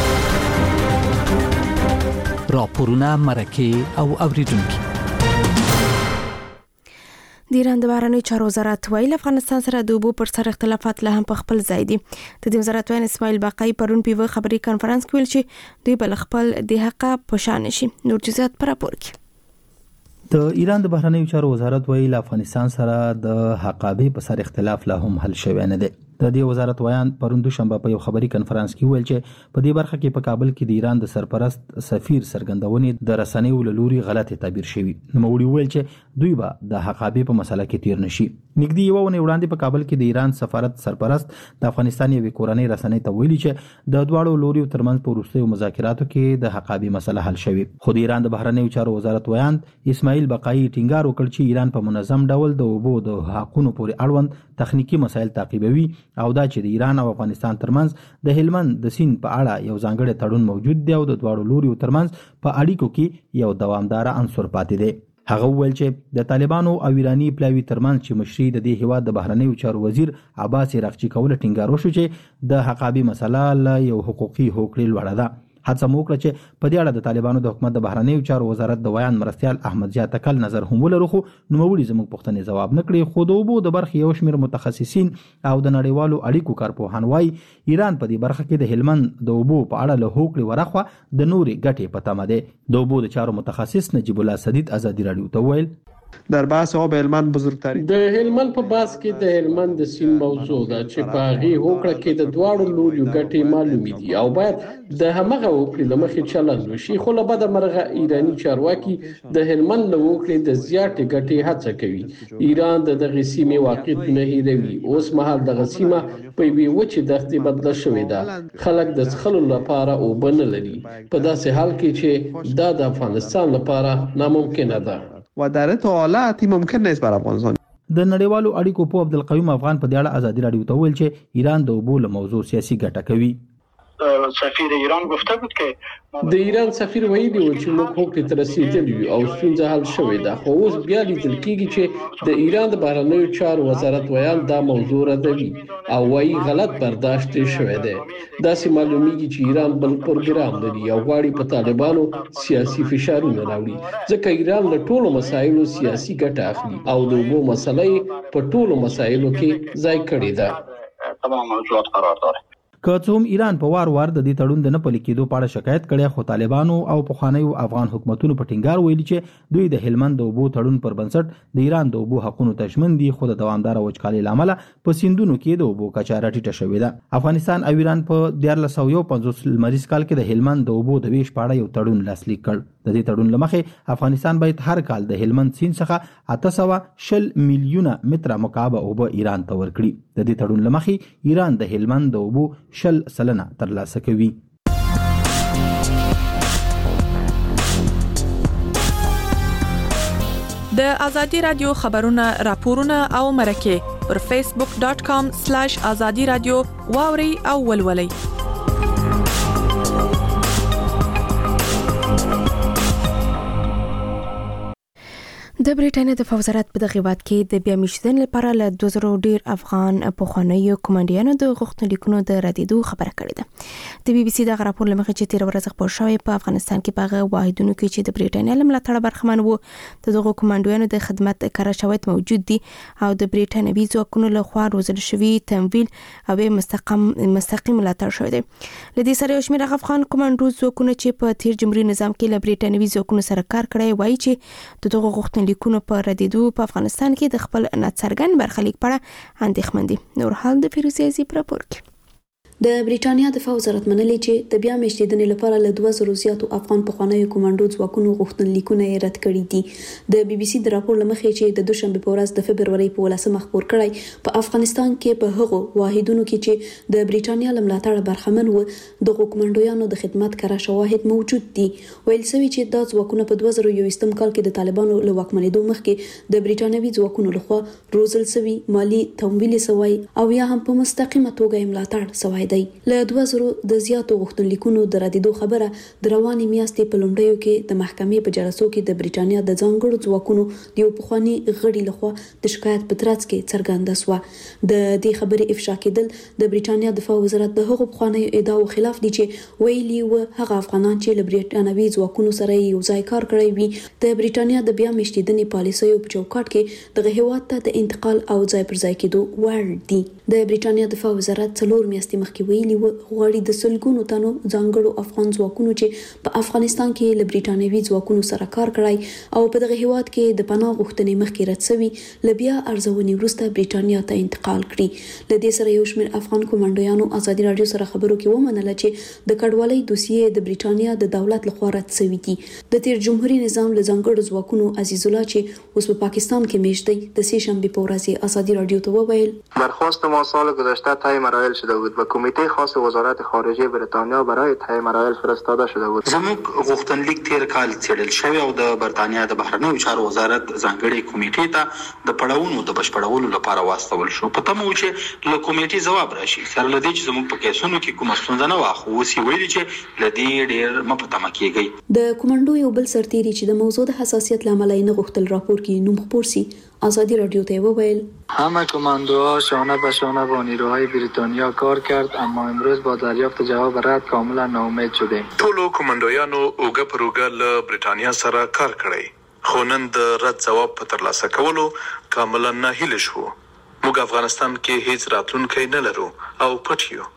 راپورونه مرکه او اوریدونکو. د ایران د بهرنیو چارو وزارت ویل افغانستان سره د اوبو پر سر اختلافات لا هم په خپل ځای دي. د دې وزارت ویان اسماعیل باقای پرون په خبري کانفرنس کې ویل چې دوی بل خپل د حق په شان شي. نور جزئیات پر راپور کې. د ایران د بهرنیو چارو وزارت ویل افغانستان سره د حقابه په سر اختلاف لا هم حل شوی نه دی. د دې وزارت ویان پرون دوشنبه په یو خبري کانفرنس کې ویل چې په دې برخه کې په کابل کې د ایران د سرپرست سفیر سرګندونې د رسنیو لوري غلطه تعبیر شوی. نو وړي ویل چې دوی به د حقابه په مسله کې تیر نشي. نګدي یو ونه وړاندې په کابل کې د ایران سفارت سرپرست د افغانستان یو کورنۍ رسنۍ ته ویلي چې د دواړو لوري ترمنځ په وروستیو مذاکراتو کې د حقابه مسله حل شوی. خو د ایران د بهرنیو چارو وزارت ویان اسماعیل باقای ټینګار وکړ چې ایران په منظم ډول د اوبو د حقونو پورې اړوند تخنیکی مسایل تعقیبوي او دا چې د ایران او افغانستان ترمنځ د هلمند د سیند په اړه یو ځانګړی تړون موجود دی او د دواړو لوري ترمنځ په اړیکو کې یو دوامدار عنصر پاتې دی. هغه ویل چې د طالبانو او ایرانی پلاوی ترمنځ چې مشري د دې هیواد د بهرنیو چارو وزیر عباس عراقچی کول ټینګار وشو چې د حقابه مسله له یو حقوقي هوکړې لوړه ده. هڅه موکړه چې په دې اړه د طالبانو د حکومت د بهرنیو چارو وزارت د ویان مرستيال احمد زیات تکل نظر هم ولرو، خو نوموړي زموږ پوښتنې جواب نکړي. خو د اوبو د برخې یو شمېر متخصصین او د نړیوالو اړیکو کارپوهان وايي ایران په دې برخه کې د هلمند د اوبو په اړه له هوکړې ورخوا د نوري ګټې په تمه ده. د اوبو د چارو متخصص نجیب الله سدید ازادي رادیو ته ویل در بحث آب هلمند بزرگترین د هلمند په بحث کې د هلمند د سیند موضوع ده چې په هغه هوکړه کې د دواړو لوري ګټې معلومې دي او باید د همغه هوکړې لمخې چلند وشي. خو له بده مرغه ایرانی چارواکي د هلمند له هوکړې د زیاتې ګټې هڅه کوي. ایران د دغه سیمې واقعیت نه هیروي. اوس مهال دغه سیمه په یوه وچې دښتې بدله شوې ده. خلک د څښلو لپاره اوبه نه لري په داسې حال کې چې دا د افغانستان لپاره ناممکنه ده. و در حالت ممکن نیست بر افغانستان. د نړیوالو اړیکو په عبدالقیوم افغان په دې اړه ازادي راډیو ته ویل چې ایران د اوبو له موضوع سیاسي ګټه کوي. سفیر ایران گفته بود که د ایران سفیر ویلي و چې موږ هوکړې ته رسیدلي یو او ستونزه حل شوې ده، خو اوس بیا لیدل کېږي چې د ایران د بهرنیو چارو وزارت ویان دا موضوع ردوي او وايي غلط برداشت شوی دی. داسې معلومیږي چې ایران بل پروګرام لري او غواړي په طالبانو سیاسي فشارونه راوړي، ځکه ایران له ټولو مسایلو سیاسي ګټه اخلي او د اوبو مسله په ټولو مسایلو کې ځای کړی ده. تمام موضوعات قرار داره. که څه هم ایران په وار وار د دې تړون د نه پلي کېدو په اړه شکایت کړی، خو طالبانو او پخوانیو افغان حکومتونو په ټینګار ویلي چې دوی د هلمند د اوبو تړون پر بنسټ د ایران د اوبو حقونو ته ژمن دي، خو د دوامداره وچکالۍ له امله په سیندونو کې د اوبو کچه راټیټه شوې ده. افغانستان او ایران په دیارلس سوه یو پنځوس لمریز کال کې د هلمند د اوبو د ویش په اړه یو تړون لاسلیک کړ. د دې تړون له مخې افغانستان باید هر کال د هلمند سیند څخه اته سوه شل میلیونه متره مکعب اوبه ایران ته ورکړي. د دې تړون له مخې ایران د هلمند د اوبو شل سلنه ترلاسه کوي. د ازادي رادیو خبرونه، راپورونه او مرکه پر فیسبوک ډاٹ کام سلیش ازادي رادیو واوري او ولولئ. د بریټانیا د وزارت په دغه وخت کې د بیا میشتن لپاره له دوه زره ډیر افغان پخوانیو کمانډیانو د غوښتنلیکونو د ردیدو خبره کړې ده. د بي بي سي دغه راپور لمخې چې تیر ورځ خبر شوی په افغانستان کې په هغه واحدونو کې چې د بریټانیا له ملاتړ برخمن وو د دغه کمانډیانو د خدمت کار شوایت موجود دي او د بریټانوي ځواکونو له خوا روزل شوی تمویل او مستقیم مستقیم ملاتړ شوی دی. لدې سره یو شمېر افغان کمانډو ځواکونه چې په تیر جمهوریت نظام کې له بریټانوي ځواکونو سره کار کړی وایي چې د دغه غوښتنلیکونو لیکونو په ردیدو په افغانستان کې د خپل ناڅرګند برخلیک په اړه اندېښمن دي. نور حال د فیروزي عزیز راپور کې. د بریټانیا دفاع وزارت منلي چې د بیا میشتېدنې لپاره له دوه زره زیاتو افغان پخوانیو کمانډو ځواکونو غوښتنلیکونه یې رد کړي دي. د بي بي سي د راپور لمخې چې د دوشنبه په ورځ د فبرورۍ په ولسمه خبر کړی په افغانستان کې په هغو واحدونو کې چې د بریټانیا له ملاتړ برخمن وو د کمانډویانو د خدمت کار شواهد موجود دي. ویل شوی چې د ځواکونو په دوه زره یوویشتم کال کې د طالبانو له واکمنېدو مخکې د بریټانوي ځواکونو لخوا روزل شوی مالی تمویل شوی او یا هم په مستقیمه توګه ملاتړ شوی دی. له دوه زره د زیاتو غوښتنلیکونو د ردیدو خبره د رواني میاشتې په لومړیو کې د محکمې په جلسو کې د بریټانیا د ځانګړو ځواکونو د یو پخواني غړي لخوا د شکایت په ترڅ کې څرګنده شوه. د دې خبرې افشا کېدل د بریټانیا دفاع وزارت د هغو پخوانیو ادعاو خلاف دي چې ویلي و هغه افغانان چې له بریټانوي ځواکونو سره یو ځای کار کړی وي د بریټانیا د بیا میشتېدنې پالیسیو په چوکاټ کې دغه هیواد ته د انتقال او ځای پر ځای کېدو وړ دي. د بریټانیا دفاع وزارت څلور میاشتې مخکې ویلي غواړي د سلګونو تنو ځانګړو افغان ځواکونو چې په افغانستان کې له بریټانوي ځواکونو سره کار کړی او په دغه هیواد کې د پناه غوښتنې مخکې رد شوي له بیا ارزونې وروسته بریټانیا ته انتقال کړي. له دې سره یو شمېر افغان کمانډویانو ازادي راډیو سره خبرو کې ومنله چې د کډوالۍ دوسیې د بریټانیا د دولت لخوا رد شوي دي. د تیر جمهوریت نظام له ځانګړو ځواکونو عزیز الله چې اوس په پاکستان کې میشت دی د سه شنبه په ورځ ازادي راډیو ته وویل درخواست ما سال گذشته طی مراحل شده بود و کمیته خاص وزارت خارجه بریتانیا برای طی مراحل فرستاده شده بود. زموږ غوښتنلیک تیر کال څېړل شوی او د بریتانیا د بهرنیو چارو وزارت ځانګړي کمیټې ته د پړاوونو د بشپړولو لپاره واستول شو. په تمه و چې له کمیټې ځواب راشي. سره له دې چې زموږ په کیسونو کې کومه ستونزه نه وه، خو اوس یې ویلي چې له دې ډېر مه په تمه کېږئ. د کمانډو یو بل سرتیري چې د موضوع د حساسیت له امله یې نه غوښتل راپور کې نوم خپور سي ازادي راډیو ته وویل همه کماندوها شانه به شانه با نیروهای بریتانیا کار کرد، اما امروز با دریافت جواب رد کاملا ناامید شدیم. ټولو کمانډویانو اوګه پر اوګه له بریتانیا سره کار کړی، خو نن د رد جواب په ترلاسه کولو کاملا ناهیله شو. موږ افغانستان کې هیڅ راتلونکی نه لرو او پټ یو.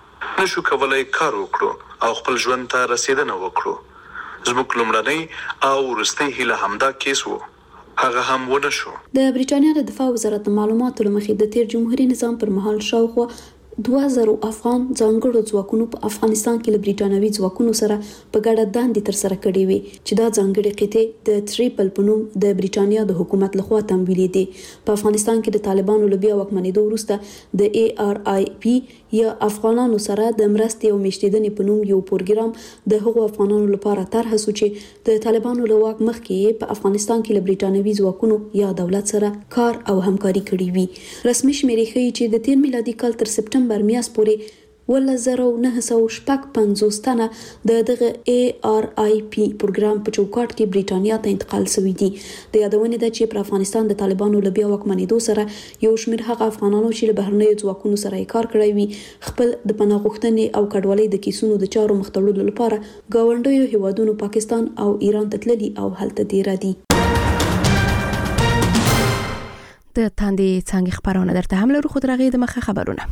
نشو کولای کار وکړو او خپل ژوند ته رسیدنه وکړو. زموږ لومړنۍ او وروستۍ هیله همدا کیس وو، هغه هم ونه شو. د بریټانیا د دفاع وزارت معلوماتو لمخې د تیر جمهوریت نظام پر مهال شاوخوا دوه زره افغان ځانګړو ځواکونو په افغانستان کې له بریټانوي ځواکونو سره په ګډه دندې ترسره کړې وي چې دا ځانګړې قطعې د تریپل په نوم د بریټانیا د حکومت لخوا تمویلې دي. په افغانستان کې د طالبانو له بیا واکمنېدو وروسته د ای آر آی پی یا افغانانو سره د مرستې او میشتېدنې په نوم یو پروګرام د هغو افغانانو لپاره طرحه شو چې د طالبانو له واک مخکې په افغانستان کې له بریټانوي ځواکونو یا دولت سره کار او همکاري کړې وي. رسمي شمیرې ښیي چې د تیر میلادي کال تر سپټمبر میاشت پورې ولس زره نهه سوه شپږ پنځوس تنه د دغه ای آر آی پی پروګرام په چوکاټ کې بریټانیا ته انتقال شوي دي. د یادونې ده چې پر افغانستان د طالبانو له بیا واکمنېدو سره یو شمېر هغه افغانانو چې له بهرنیو ځواکونو سره یې کار کړی وي خپل د پناه غوښتنې او کډوالۍ د کیسونو د چارو مخ تړلو لپاره ګاونډیو هیوادونو پاکستان او ایران ته تللي او هلته دیره دي. د تاندې څنګه خبرونه درته هم لرو، خو درغې د مخه خبرونه.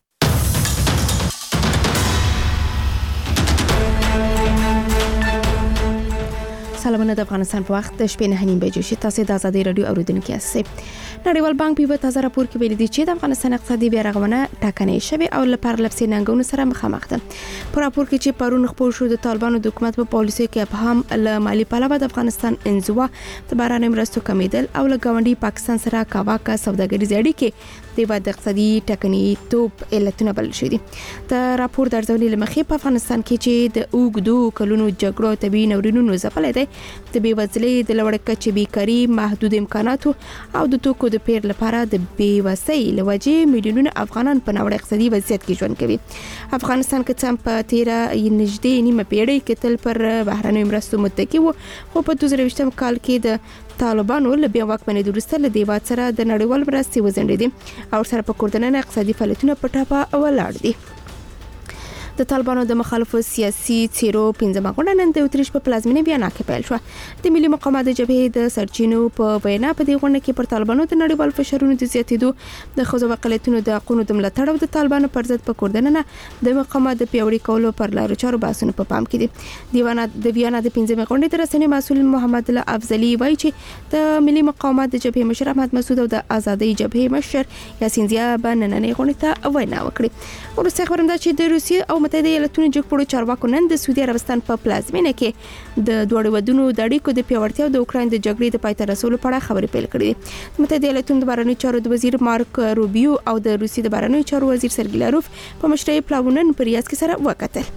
سلامونه د افغانستان په وخت د شپې نه نیم بجې شي. تاسو د آزادۍ رادیو اوریدونکو یاست. نړیوال بانک په تازه راپور کې ویلي دی چې د افغانستان اقتصادي بیا رغونه ټاکنې شوی او لپاره لپسې ننګونو سره مخامخ ده. په راپور کې چې پرون خپور شو د طالبانو د حکومت په پالیسي کې ابهام له مالی پلوه د افغانستان انزوا د بهرنۍ مرستو کمیدل او له ګاونډي پاکستان سره کاواکه سوداګریزې اړیکې د بعد اقتصادي ټاکنې توپ علتونه بلل شوي دي. د راپور د ارزونې لمخې په افغانستان کې چې د اوږدو کلونو جګړو طبي نورینونو ځپلې ده د بیوزلۍ د لوړ کچې بیکاري محدود امکاناتو او د توکو د پیر لپاره د بیوسۍ لوجې میلیونونه افغانان په ناوړه اقتصادي وضعیت کې ژوند کوي. افغانستان کې څم په تیره نږدې نیمه پیړۍ کې تل پر بهرنیو مرستو متکی وو، خو په دوه زره یوولسم کال کې د طالبانو له بیا واکمنېدو وروسته له دیوات سره د نړیوال مرستې وزنډېدې او سره په کوردننه اقتصادي فعالیتونه په ټاپه ولاړ دي. د طالبانو د مخالفو سیاسي څیرو پنځمه غونډه نن د اتریش په پلازمینه ویانا کې پیل شو. د ملي مقاومت جبهې د سرچینو په وینا په دې غونډه کې پر طالبانو د نړیوال فشارونو د زیاتېدو د ښځو وکالتونو د حقوقو د ملاتړ او د طالبانو پر ضد په کوردننه د مقاومت د پیاوړي کولو پر لارو چارو بحثونه په پام کې دي. دیوانه د ویانا د پنځمه غونډې د رسنۍ مسؤل محمد الله افضلي وایي چې د ملي مقاومت د جبهې مشر احمد مسعود او د آزادۍ جبهې مشر یاسین زیا به نننۍ غونډې ته وینا وکړي. ورسته خبرم ده چې د روسیې او متحده ایالاتونو جګپړو چارواکو نن د سعودي عربستان په پلازمینه کې د دوه ودونو د اړیکو د پیاوړتیا او د اوکراین د جګړې د پای ته رسولو په اړه خبرې پیل کړې دي. متحده ایالاتونو د بهرنیو چارو د وزیر مارک روبیو او د روسیې د بهرنیو چارو وزیر سرګی لاروف په مشرۍ پلاوونن په ریاض کې سره وکتل.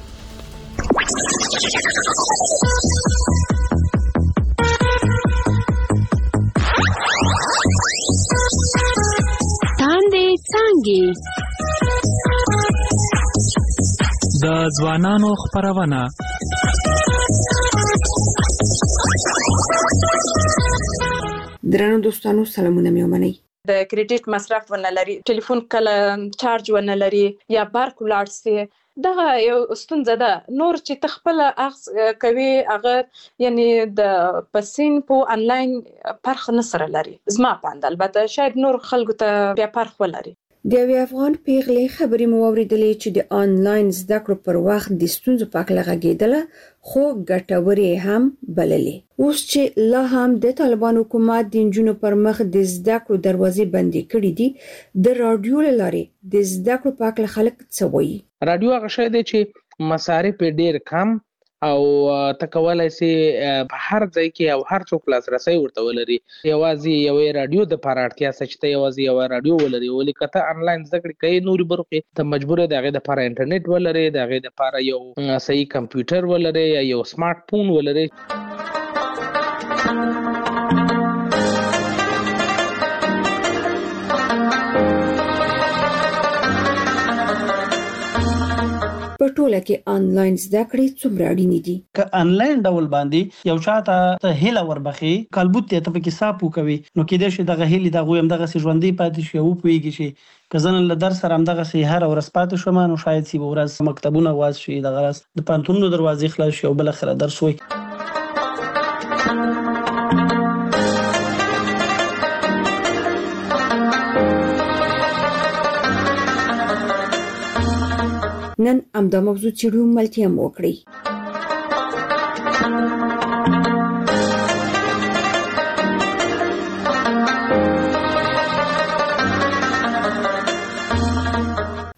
تاندې څنګه د ځوانانو خبرونه. درنو دوستانو سلامونه مې ومنئ. د کریډټ مصرف ونه لري، ټلیفون کله چارج ونه لري یا برق ولاړ سي، دغه یو ستونزه ده. نور چې تخپل اخذ کوي هغه یعنی د پسین په انلاین پرخ نسره لري. زما پاند البته شاید نور خلکو ته بیا پرخ ولري. د یوې افغان پیغلې خبرې مو واورېدلې چې د آنلاین زده کړو پر وخت د ستونزو په اړه غږېدله، خو ګټورې هم بللې. اوس چې لا هم د طالبان حکومت د نجونو پر مخ د زده کړو دروازې بندې کړې دي، د رادیو لارې د زده کړو په اړه خلک څه وایي؟ رادیو هغه شی دی چې مصارف ډیر کم او تکولای سي په هر ځای کې او هر څوک لاسرسي ورته ولري. یوازې یو رادیو د پراړتیا سچته یوازې یو رادیو ولري، ولې کته انلاین زده کړې کوي نوري برخه ته مجبور دی هغه د پر انټرنیټ ولري، دغه د پر یو صحیح کمپیوټر ولري یا یو سمارټ فون ولري. په ټوله کې آنلاین زده کړې څومره اړینې دي؟ که آنلاین ډول باندې یو چاته ته هیله وربخي کلبوت ته پکې صاحب کوي، نو کې د شه دغه هیله دغه هم دغه ژوندۍ پاتې شي او پويږي شي. که زنه له درس سره هم دغه سي هر ورځ پاتې شوم، نو شاید سی ورځ مکتبونه واز شي، دغه راس د پانتونو دروازې خلاص شي او بل اخر درس وي. نن امدا موضوع چیرو ملتیا موکړي.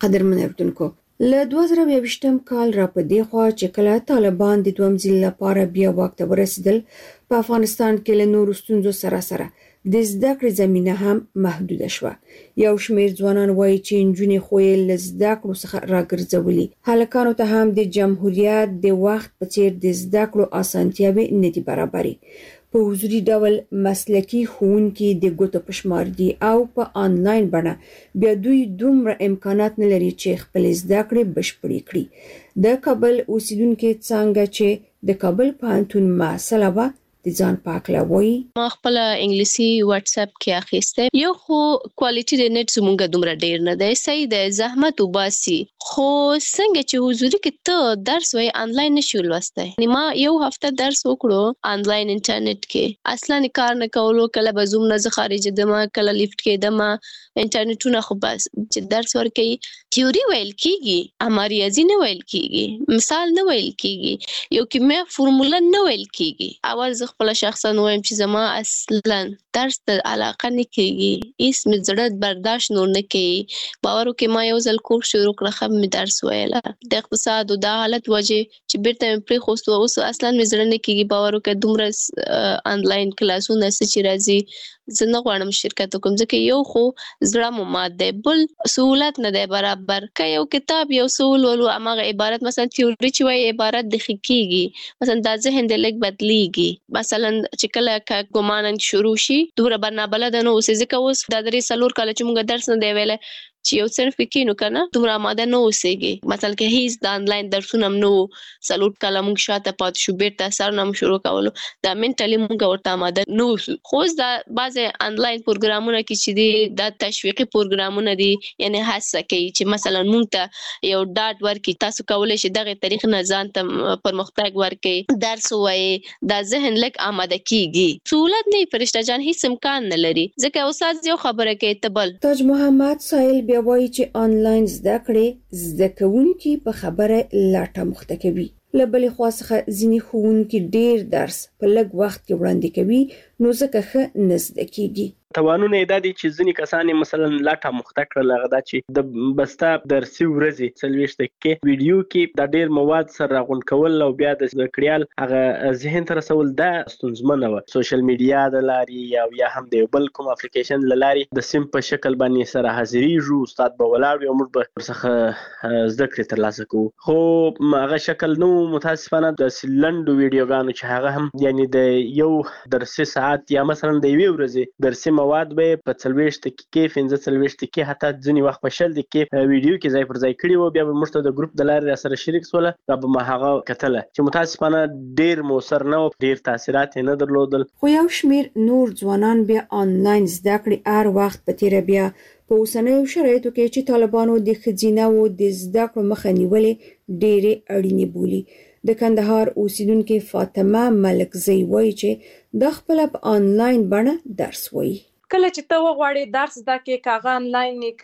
قدرمن اردوونکو له دوه زره یوویشتم کال را په دې خوا چې کله طالبان د دویم ځل لپاره بیا واک ته ورسېدل په افغانستان کې له نورو ستونزو سره سره د زده کړې زمینه هم محدوده شوه. یو شمېر ځوانان وایي چې نجونې خو یې له زده کړو څخه راګرځولي. هلکانو ته هم د جمهوریت د وخت په څیر د زده کړو اسانتیاوې نه دي برابرې. په حضوري ډول مسلکي ښوونکي د ګوتو په شمار دي او په آنلاین بڼه بیا دوی دومره امکانات نه لري چې خپل زده کړې بشپړې کړي. د کابل اوسیدونکو څنګه چې د کابل پوهنتون محصله وه د ځان پاکله وایي ما خپل انګلیسي واتس اپ کې اخیسته. یو خو کوالټي د نت زمونږ دومره ډیر نه دی، صحیح د زحمت وباسي، خو څنګه چې حضوري کې ته درس وای آنلاین نشو لوسته. یعنی ما یو هفته درس وکړو آنلاین انټرنیټ کې، اصلا کار نه کولو، کله به زوم نه خارج دمه، کله لیفت کې دمه، انټرنیټونه خو بس چې درس ورکې تیوري ویل کیږي، اما ریاضي نه ویل کیږي، مثال نه ویل کیږي، یو کیمیا فرموله نه ویل کیږي. اول زه خپل شخصا وایم چې زما اصلا درس ته علاقه نه کیږي، هیڅ مې زړه برداشت نور نه کوي. باور وکړئ ما یو ځل کورس شروع کړ، خو مې درس ویله د اقتصاد او د حالت وجه چې بیرته مې پرې خوستو، اوس اصلا مې زړه نه کیږي. باور وکړئ دومره آنلاین کلاسونه چې راځي زه نه غواړم شرکت وکړم، ځکه یو خو زړه مو مات دی، بل سهولت نه دی برابر. که یو کتاب یو سهول ولو هماغه عبارت مثلا تیوري چې وایي عبارت د ښه کیږي، مثلا دا ذهن د لږ بدلیږي. مثلا چې کله که ګمانن شروع شي دومره برنابلده نه اوسې، ځکه اوس دا درې څلور کاله چې موږ درس نه دی ویلی چې یو صرف کینو کنه دومره آماده نه اوسېږي. مثلا که هیڅ د آنلاین درسونه هم نه وو، څلور کاله موږ شاته پاتې شو، بیرته سر نه شروع کولو، دا منټلي موږ ورته آماده نه اوسو. خو اوس دا بعضې آنلاین پروګرامونه کې چې دي دا تشویقي پروګرامونه دي، یعنی هڅه کوي چې مثلا موږ ته یو ډاډ ورکړي، تاسو کولی شئ دغه طریق نه ځان ته پرمختګ ورکړئ، درس ووایئ، دا ذهن لږ آماده کیږي. سهولت نه فرشته جان هیڅ امکان نه لري، ځکه استاد یو خبره کوي ته بل. تاج محمد سایل بیا وایي چې آنلاین زده کړې زده کوونکي په خبره لاټه مخته کوي. له بلې خوا څخه ځینې ښوونکي ډیر درس په لږ وخت کې وړاندې کوي، نو ځکه ښه نه زده کیږي. توانونه یې دا دي چې ځینې کسان یې مثلا لاټه مخته کړل، هغه دا چې د بسته درسي ورځې څلوېښت دقیقې ویډیو کې دا ډېر مواد سره راغونډ کول او بیا د زده کړیال هغه ذهن ته رسول دا ستونزمنه وه. سوشل میډیا د لارې یا یا هم د یو بل کوم اپلیکیشن له لارې د سیم په شکل باندې سره حاضرېږو، استاد به ولاړ وي او موږ به ورڅخه زده کړې ترلاسه کوو. خو هغه شکل نه و متاسفانه. داسې لنډو ویډیوګانو چې هغه هم یعنې د یو درسي ساعت یا مثلا د یوې ورځې درسي مواد به په څلوېښت دقیقې پنځه څلوېښت دقیقې حتی ځینې وخت په شل دقیقې ویډیو کې ځای پر ځای کړي وو، بیا به موږ ته د ګروپ د لارې راسره شریک سوله، دا به ما هغه کتله چې متاسفانه ډېر مؤثر نه و، ډېر تاثیرات یې نه درلودل. خو یو شمېر نور ځوانان بیا آنلاین زده کړې هر وخت په تیره بیا په اوسنیو شرایطو کې چې طالبانو د ښځینه‌وو د زده کړو مخه نیولې ډېرې اړینې بولي. د کندهار اوسیدونکې فاطمه ملکزی وایي چې د خپله په آنلاین بڼه درس وایي. کله چې ته وغواړې درس زده کړې، که هغه آنلاین وي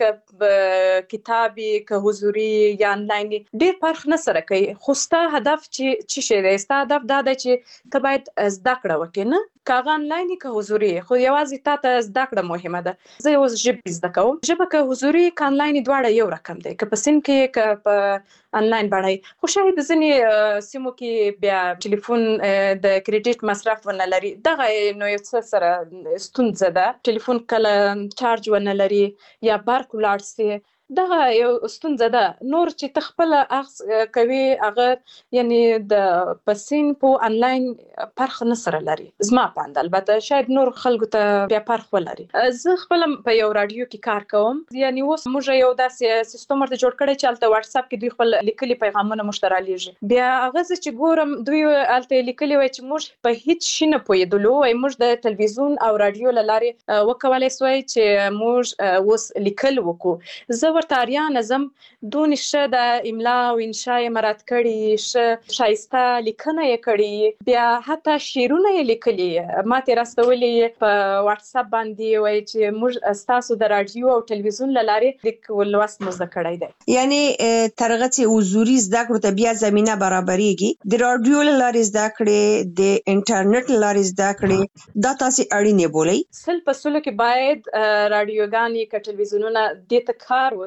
که کتاب وي که حضوري یا آنلاین وي، ډېر فرق نه سره کوي. خو ستا هدف چې څه شی دی؟ ستا هدف دا دی چې ته باید زده کړه وکړې، نه که هغه آنلاین وي که حضوري، خو یوازې تا ته زده کړه مهمه ده. زه اوس ژبې زده کوم، ژبه که حضوري که آنلاین دواړه یو رقم دی، که په سیم کې که په آنلاین بڼه. خو شاید ځینې سیمو کې بیا ټلیفون د کریډیټ مصرف ونه لري، دغه نو یو څه سره ستونزه ده. ټلیفون کله چارج ونه لري یا برق ولاړ سي، دغه یو ستونزه ده. نور چې ته خپل اخذ کوي هغه یعنی د پسین په آنلاین فرق نه سره لري، زما په اند. البته شاید نور خلکو ته بیا فرق ولري. زه خپل په یو رادیو کې کار کوم، یعنی اوس موږ یو داسې سیستم ورته جوړ کړی چې هلته واتس اپ کې دوی خپل لیکلي پیغامونه موږ ته رالیږي. بیا هغه زه چې ګورم دوی هلته لیکلي وای چې موږ په هیڅ شي نه پوهېدلو، وایي موږ د تلویزیون او رادیو له لارې وکولی سوای چې موږ اوس لیکل وکړو. زه ورته اړیا نظم دونې ښه د املا او انشا یې مراعات کړي، ښه ښایسته لیکنه یې کړې، بیا حتی شعرونه یې لیکلي، ما ترې راستولي په واتس اپ باندې، وایي چې موږ ستاسو د رادیو او تلویزیون له لارې لیک لوست مو زده کړی دی. یعنې تر هغه چې حضوري زده کړو ته بیا زمینه برابرېږي، د رادیو له لارې زده کړې، د انټرنیټ له لارې زده کړې، دا تاسې اړینې بولئ؟ سل په سلو کې باید رادیوګانې که تلویزیونونه دې ته کار وکړي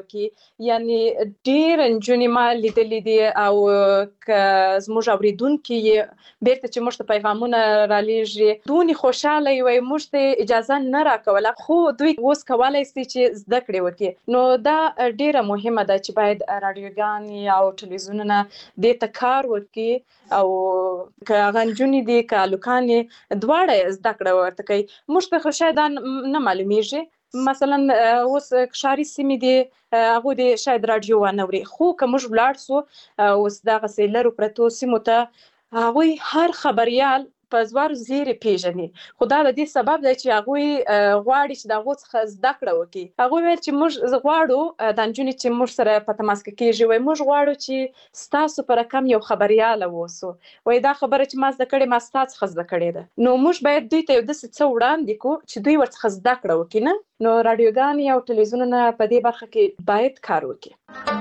وکړي. یعنی ډېر نجونې ما لیدلې دي او که زموږ اورېدونکي یې بیرته چې موږ ته پیغامونه رالیږي دونې خوشحاله وي موږ ته اجازه نه راکوله، خو دوی اوس کولی شي چې زده کړې وکړي. نو دا ډېره مهمه ده چې باید راډیوګانې او ټلویزیونونه دې ته کار وکړي او که هغه نجونې دي که هلکانې دواړه زده کړه ورته کوي. موږ ته خو شاید نه معلومیږي، مثلا اوس ښاري سیمې دي هغوی دې شاید راډیو ونه اوري، خو که موږ ولاړ سو اوس دغسې لرو پرتو سیمو ته هغوی هر خبریال په زوارو زیرې پیژني، خو دا د دې سبب دی چې هغوی غواړي چې د هغو څخه زده کړه وکړي. هغوی ویل چې موږ غواړو دا نجونې چې موږ سره په تماس کې کېږي وایي موږ غواړو چې ستاسو په رقم یو خبریاله واوسو، وایي دا خبره چې ما زده کړې ما ستا څخه زده کړې ده. نو موږ باید دوی ته یو داسې څه وړاندې کړو چې دوی ورڅخه زده کړه وکړي. نه نو راډیوګانې او ټلویزیونونه په دې برخه کې باید کار وکړي.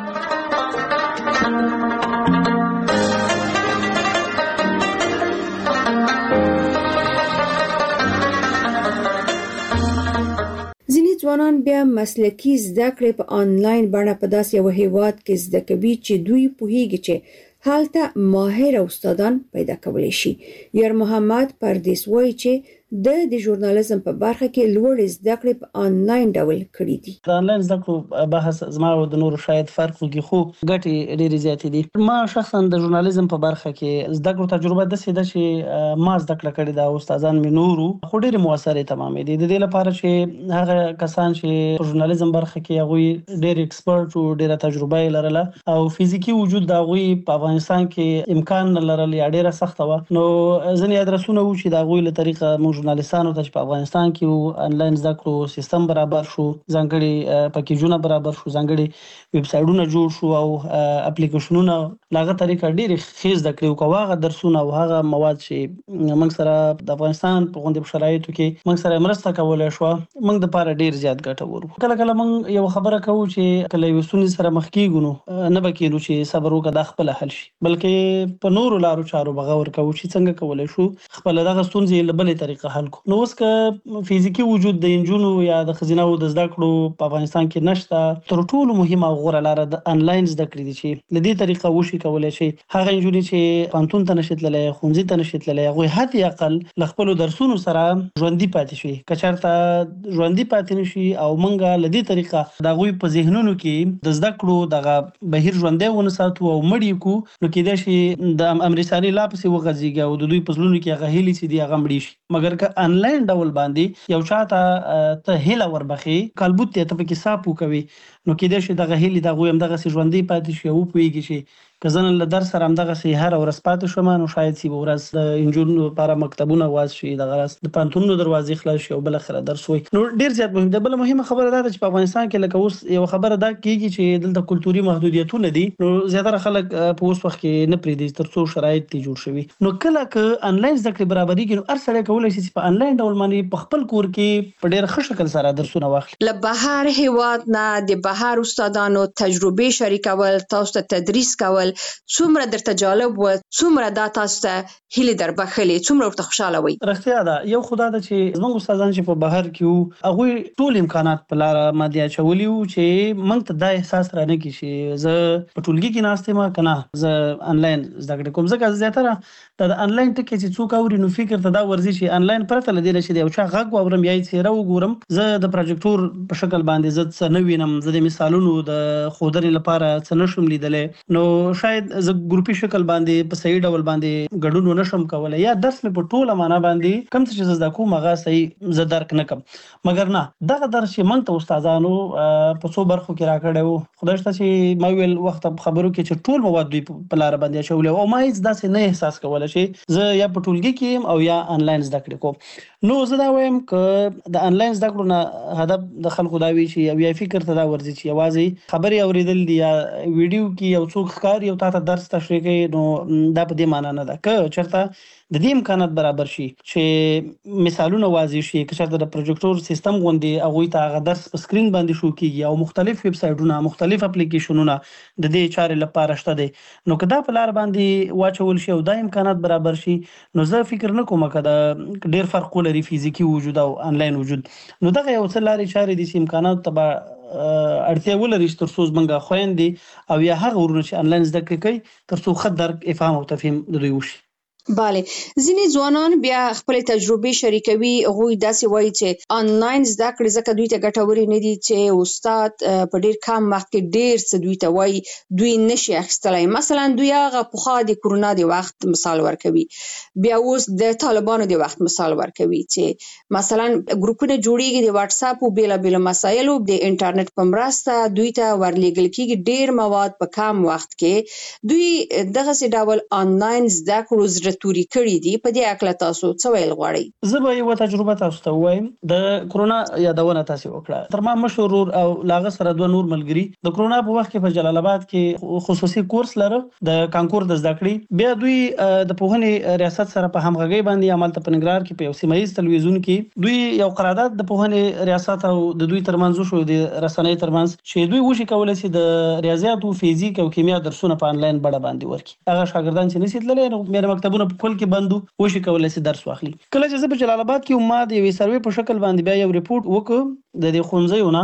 ځینې ځوانان بیا مسلکي زده کړې په آنلاین بڼه په داسې یو هیواد کې زده کوي چې دوی پوهیږي چې هلته ماهر استادان پیدا کولی شي. یار محمد پردیس وایي چې د د ژورنالیزم په برخه کې لوړ زده کړې په آنلاین ډول کړې دي. د آنلاین زده کړو بحث زما او د نورو شاید فرق وکړي، خو ګټې ډېرې زیاتې دي. ما شخصا د ژورنالیزم په برخه کې زده کړو تجربه داسې ده چې ما زده کړه کړې ده، استادان مې نورو خو ډېرې مؤثرې تمامې دي. د دې لپاره چې هغه کسان چې په ژورنالیزم برخه کې هغوی ډېر ایکسپرټ او ډېره تجربه یې لرله او فزیکي وجود د هغوی په افغانستان کې امکان نه لرل یا ډېره سخته وه، نو ځینې ادرسونه وو چې د هغوی له طریقه موږ ژورنالیستانو ته چې په افغانستان کې آنلاین زده کړو سیستم برابر شو، ځانګړي پکیجونه برابر شو، ځانګړي ویب سایټونه جوړ شو او اپلیکیشنونه لاغه طریقه ډېرې ښې زده کړې وکړو. هغه درسونه او هغه مواد چې موږ سره د افغانستان په غوندې په شرایطو کې موږ سره مرسته کولی شوه، موږ دپاره ډېر زیات ګټور وو. کله کله موږ یو خبره کوو چې کله یوې ستونزې سره مخ کېږو نو نه به کېدو چې صبر وکړه دا خپله حل شي، بلکې په نورو لارو چارو به غور کوو چې څنګه کولی شو خپله دغه ستونزې له بلې طریقه حل کړو. نو اوس که فزیکي وجود د نجونو یا د ښځینه‌وو د زده کړو په افغانستان کې نشته، تر ټولو مهمه او غوره لاره د آنلاین زده کړې دي چې له دې طریقه وشي کولی شي هغه نجونې چې پوهنتون ته نشي تللی، ښوونځي ته نشي تللی، هغوی حد اقل له خپلو درسونو سره ژوندي پاتې شي. که چېرته ژوندي پاتې نه شي او موږ له دې طریقه د هغوی په ذهنونو کې د زده کړو دغه بهیر ژوندی ونه ساتو او مړ یې کړو، نو کېدای شي د امرسالي لا پسې وغځېږي او د دوی په زړونو کې هغه هیلې چې دي هغه مړې شي. مګر که آنلاین ډول باندې یو چاته ته هیله وربخې کالبوت ته ته پکې صاف وکوي، نو کېدای شي دغه هیلې د هغوی همدغسې ژوندۍ پاتې شي او وپوهېږي چې که زه نن له درس سره همدغسې هره ورځ پاتې شوم نو شاید چې به ورځ د نجونو لپاره مکتبونه واز شي، دغه راز د پوهنتونونو دروازې خلاص شي او بالاخره درس وایي. نو ډېر زیات مهم ده. بله مهمه خبره دا ده چې په افغانستان کې لکه اوس یو خبره دا کېږي چې دلته کلتوري محدودیتونه دي، نو زیاتره خلک په اوس وخت کې نه پرېږدي تر څو شرایط ترې جوړ شوي. نو کله که آنلاین زده کړې برابرېږي نو هر سړی کولی شي چې په آنلاین ډول باندې په خپل کور کې په ډېر ښه شکل سره درسونه واخلي. له بهر هېواد نه د بهر استادانو تجربې شریکول، تاسو ته تدریس کول څومره درته جالب و، څومره دا تاسو ته هیلې در بخلې، څومره ورته خوشحاله وئ؟ رښتیا ده. یو خو دا ده چې زموږ استادان چې په بهر کې وو هغوی ټول امکانات په لاره باندې اچولي وو چې موږ ته دا احساس رانه کړي چې زه په ټولګي کې ناست یم که نه زه آنلاین زده کړې کوم. ځکه زیاتره دا د آنلاین ټکي چې څوک اوري نو فکر ته دا ورځي چې آنلاین پرته له دې نه چې د یو چا غږ واورم یا یې څېره وګورم، زه د پروجیکټور په شکل باندې زه څه نه وینم، زه د مثالونو د ښودنې لپاره څه نشم لیدلی، نو شاید زه ګروپي شکل باندې په صحیح ډول باندې ګډون ونشم کولی یا درس مې په ټوله معنا باندې کوم څه چې زه زده کوم هغه صحیح زه درک نه کړم. مګر نه، دغه درس چې موږ ته استادانو په څو برخو کې راکړی و، خدای شته چې ما ویل وخت په خبرو کې چې ټول مواد دوی په لاره باندې اچولی او ما هېڅ داسې نه احساس کولی چې زه یا په ټولګي کې یم او یا آنلاین زده کړې کوم. نو زه دا وایم که د آنلاین زده کړو نه هدف د خلکو دا وي چې یو یا فکر ته دا ورځي چې یوازې خبرې اورېدل دي یا ویډیو کې یو څوک ښکاري او تا ته درس تشریح کوي، نو دا په دې معنا نه ده. که چېرته د دې امکانات برابر شي چې مثالونه واضح شي، که چېرته د پروجیکټور سیستم غوندې هغوی ته هغه درس په سکرین باندې شو کېږي او مختلف ویب سایټونه، مختلف اپلیکیشنونه د دې چارې لپاره شته دی، نو که دا په لار باندې واچول شي او دا امکانات برابر شي، نو زه فکر نه کوم که دا ډېر فرق ولري فزیکي وجود او آنلاین وجود. نو دغه یو څه لارې چارې دي چې امکاناتو ته به اړتیا ولري چې ترڅو زمونږ خويندې او یا هغه ورونه چې انلاین زده کړې کوي ترڅو ښه درک افهام او تفهیم د دوی وشي. bale ځینې ځوانان بیا خپل تجربې شریکوي غوي داسې وایي چې انلاین زده کړې ځکه دوی ته ګټورې نه دي چې استاد په ډیر کم وخت کې ډیر څه دوی ته وایي دوی نشي اخیستلای. مثلا دوی هغه پخوا د کورونا د وخت مثال ورکوي بیا اوس د طالبانو د وخت مثال ورکوي چې مثلا ګروپونه جوړیږي د واتس اپ او بیل بیل مسایلو د انټرنیټ په مرسته دوی ته ورلېږل کیږي ډیر مواد په کم وخت کې دوی دغه سي ډول انلاین زده کړو توري کړی دي. په دې اکل تاسو څه ویل غواړئ؟ زه به یو تجربه تاسو ته وایم. د کورونا یادونه تاسو وکړه. تر ما مشهور او لاغه سره دوه نور ملګری د کورونا په وخت کې په جلال آباد کې خصوصي کورس لره د کانکور د زده کړې بیا دوی د پوهنې ریاست سره په همغږي باندې عمل ته پنګرار کې په یو سیمایي تلویزیون کې دوی یو قرارداد د پوهنې ریاست او د دوی ترمنځ شو د رسنۍ ترمنځ چې دوی وشي کولای شي د ریاضیات او فزیک او کیمیا درسونه په انلاین بڼه باندې ورکړي. هغه شاګردان چې نشي تللی نو مېره مکتبونه په کل کې بندو وشي کولای شي درس واخلي. کله چې زه په جلال آباد کې ما د یوې سروې په شکل باندې بیا یو ریپورت وکړ د دې خونځیونه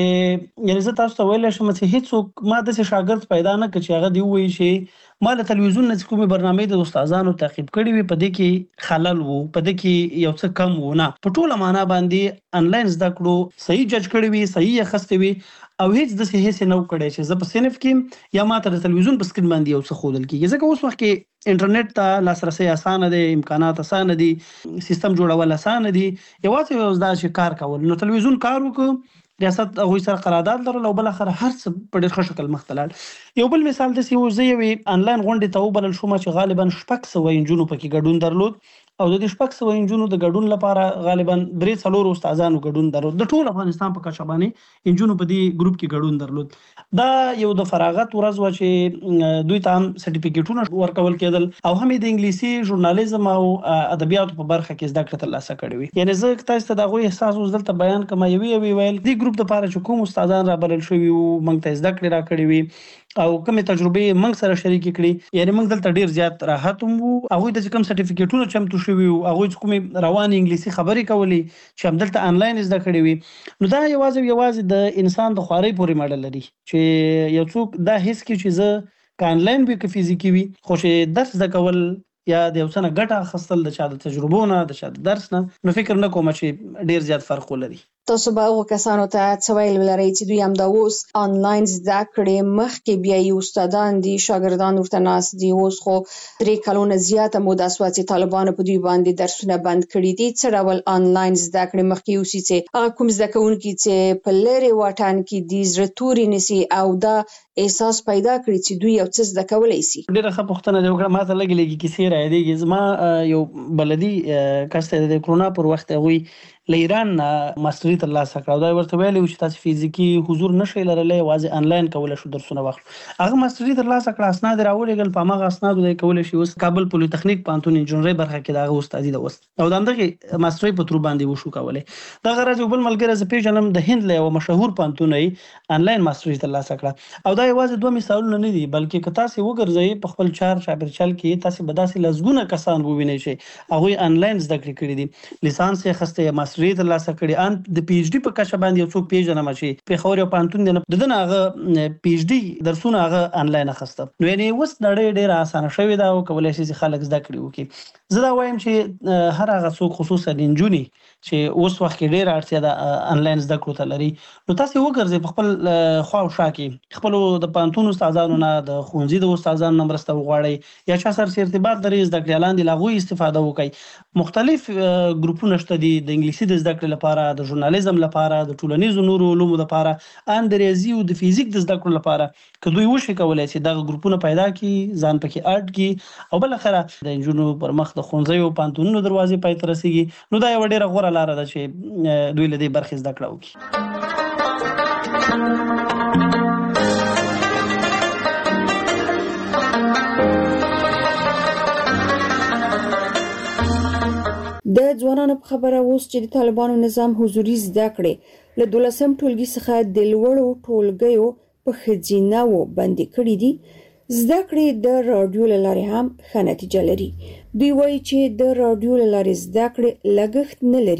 چې یعنی زه تاسو ته ویل شم چې هیڅ ما د شاګرد پیدا نه کړ چې هغه دی وایي چې ما له تلویزیون نه کومې برنامې د استادانو تعقیب کړې وي په دې کې خلل وو په دې کې یو څه کم وو نه په ټوله معنا باندې انلاین زده کړو صحیح جج کړی وي صحیح اخستې وي او هیڅ د هیڅ نه وکړي چې زه په صنف کې یا ماته د تلویزیون په سکرین باندې یو څه خودل کیږي ځکه اوس وخت کې انټرنیټ ته لاسرسي اسانه دي امکانات اسانه دي سیستم جوړول اسانه دي یوازې یو ځدا چې کار کول نو تلویزیون کار وکړو ریاست هغه سره قرارداد لرل او بل اخر هر څه په ډېر ښه شکل مختلل. یو بل مثال د سی وزي وی انلاین غونډه ته وبلل شو چې غالبا شپږ سوه انجونو پکې ګډون درلود او د دې شپږ سوه انجونو د ګډون لپاره غالبا درې څلور استادانو ګډون درلود. د ټول افغانستان په کچه باندې انجونو په دې ګروپ کې ګډون درلود. دا یو د فراغت ورځ و چې دوی ته هم سرټیفیکیټونه ورکول کېدل او هم د انګلیسي ژورنالیزم او ادبیاتو په برخه کې زده کړه ترلاسه کړې وي. یعنی زه تاسو ته دا غوي احساس اوس دلته بیان کوم یوي یوي ویل دې ګروپ د لپاره چې کوم استادان را بلل شوی او موږ ته زده کړې را کړې وي او کومه تجربه موږ سره شریک کړي یعنی موږ دلته ډیر زیات راحت وو. هغه د کوم سرټیفیکیټونو چمتو شوی او هغه کومه روان انګلیسي خبرې کولې چې هم دلته انلاین زده کړې وي نو دا یوازې یوازې د انسان د خواري پورې ماډل لري چې یو څوک دا هیڅ کې چې زه ک انلاین وي ک فزیکی وي خو چې درس زده کول یا د یو څه نه ګټه اخیستل د چا د تجربو نه د چا د درس نه نو فکر نه کوم چې ډیر زیات فرق ولري. تاسو به هغه کسانو ته څه ویل ولرئ چې دوی هم دا اوس انلاین زده کړې مخکې بیا یو استادان دي شاګردان ورته ناست دي اوس خو درې کلونه زیاته موده شوه چې طالبانو په دوی باندې درسونه بند کړي دي. څه ډول انلاین زده کړې مخکې اوسي چې هغه کوم زده کوونکي چې په لرې واټن کې دي زړه توري نیسي او دا احساس پیدا کړي چې دوی یو څه زده کولی شي. ډېره ښه پوښتنه دې وکړه. ما ته لږې لږې کیسې رايادېږي. زما یو بلدي کس ته د کرونا پر وخت هغوی له ایران ماستري ترلاسه کړه او دا ورته ویلي و چې تاسو فزیکي حضور نشئ لرلی یوازې انلاین کولی شو درسونه واخلو. هغه ماستري ترلاسه کړه اسناد یې راولېږل په هماغه اسنادو دی کولی شي اوس کابل پولي تخنیک پوهنتون انجینرۍ برخه کې د هغه استادي ده اوس او د همدغې ماسترۍ په ترو باندې وشو کولی. دغه راز یو بل ملګری زه پېژنم د هند له یوه مشهور پوهنتون یې انلاین ماستري ترلاسه کړه او دا یوازې دوه مثالونه نه دي بلکې که تاسې وګرځئ په خپل چار چاپېرچال کې تاسې به داسې لسګونه کسان ووینئ چې هغوی انلاین زده کړې کړي دي لیسانس یې اخیستی یا ماستري یې ترلاسه کړې ان د پی ایچ ډي په کچه باندې یو څوک پیژنم چې پېښور یو پوهنتون دی د ده نه هغه پی ایچ ډي درسونه هغه انلاین اخیسته. نو یعنې اوس نړۍ ډېره اسانه شوې ده او کولی شي چې خلک زده کړې وکړي. زه دا وایم چې هر هغه څوک خصوصا نجونې چې اوس وخت کې ډېره اړتیا ده انلاین زده کړو ته لري نو تاسې وګرځئ په خپل خوا او شا کې خپلو د پوهنتون استادانو نه د ښوونځي د استادانو نه مرسته وغواړئ یا چا سره ارتباط لري زده کړې لاندې له هغوی استفاده وکړئ. مختلف ګروپونه شته دي د انګلیسي د زده کړې لپاره د ژورنالیزم لپاره د ټولنیزو نورو علومو لپاره ان د ریاضي او د فزیک د زده کړو لپاره که دوی وشي کولی چې دغه ګروپونه پیدا کړي ځان پکې اډ کړي او بالاخره د نجونو پر مخ د ښوونځیو پوهنتونونو دروازې پای ته رسېږي نو دا یوه ډېره غوره لاره ده چې دوی له دې برخې زده کړه وکړي. د ځوانانو په خبره اوس چې د طالبانو نظام حضوري زده کړې له دولسم ټولګي څخه د لوړو ټولګیو په ښځینه‌وو بندي کړي دي زده کړې د راډیو له لارې هم ښه نتیجه لري. دوی وایي چې د راډیو له لارې زده کړې لګښت نه لري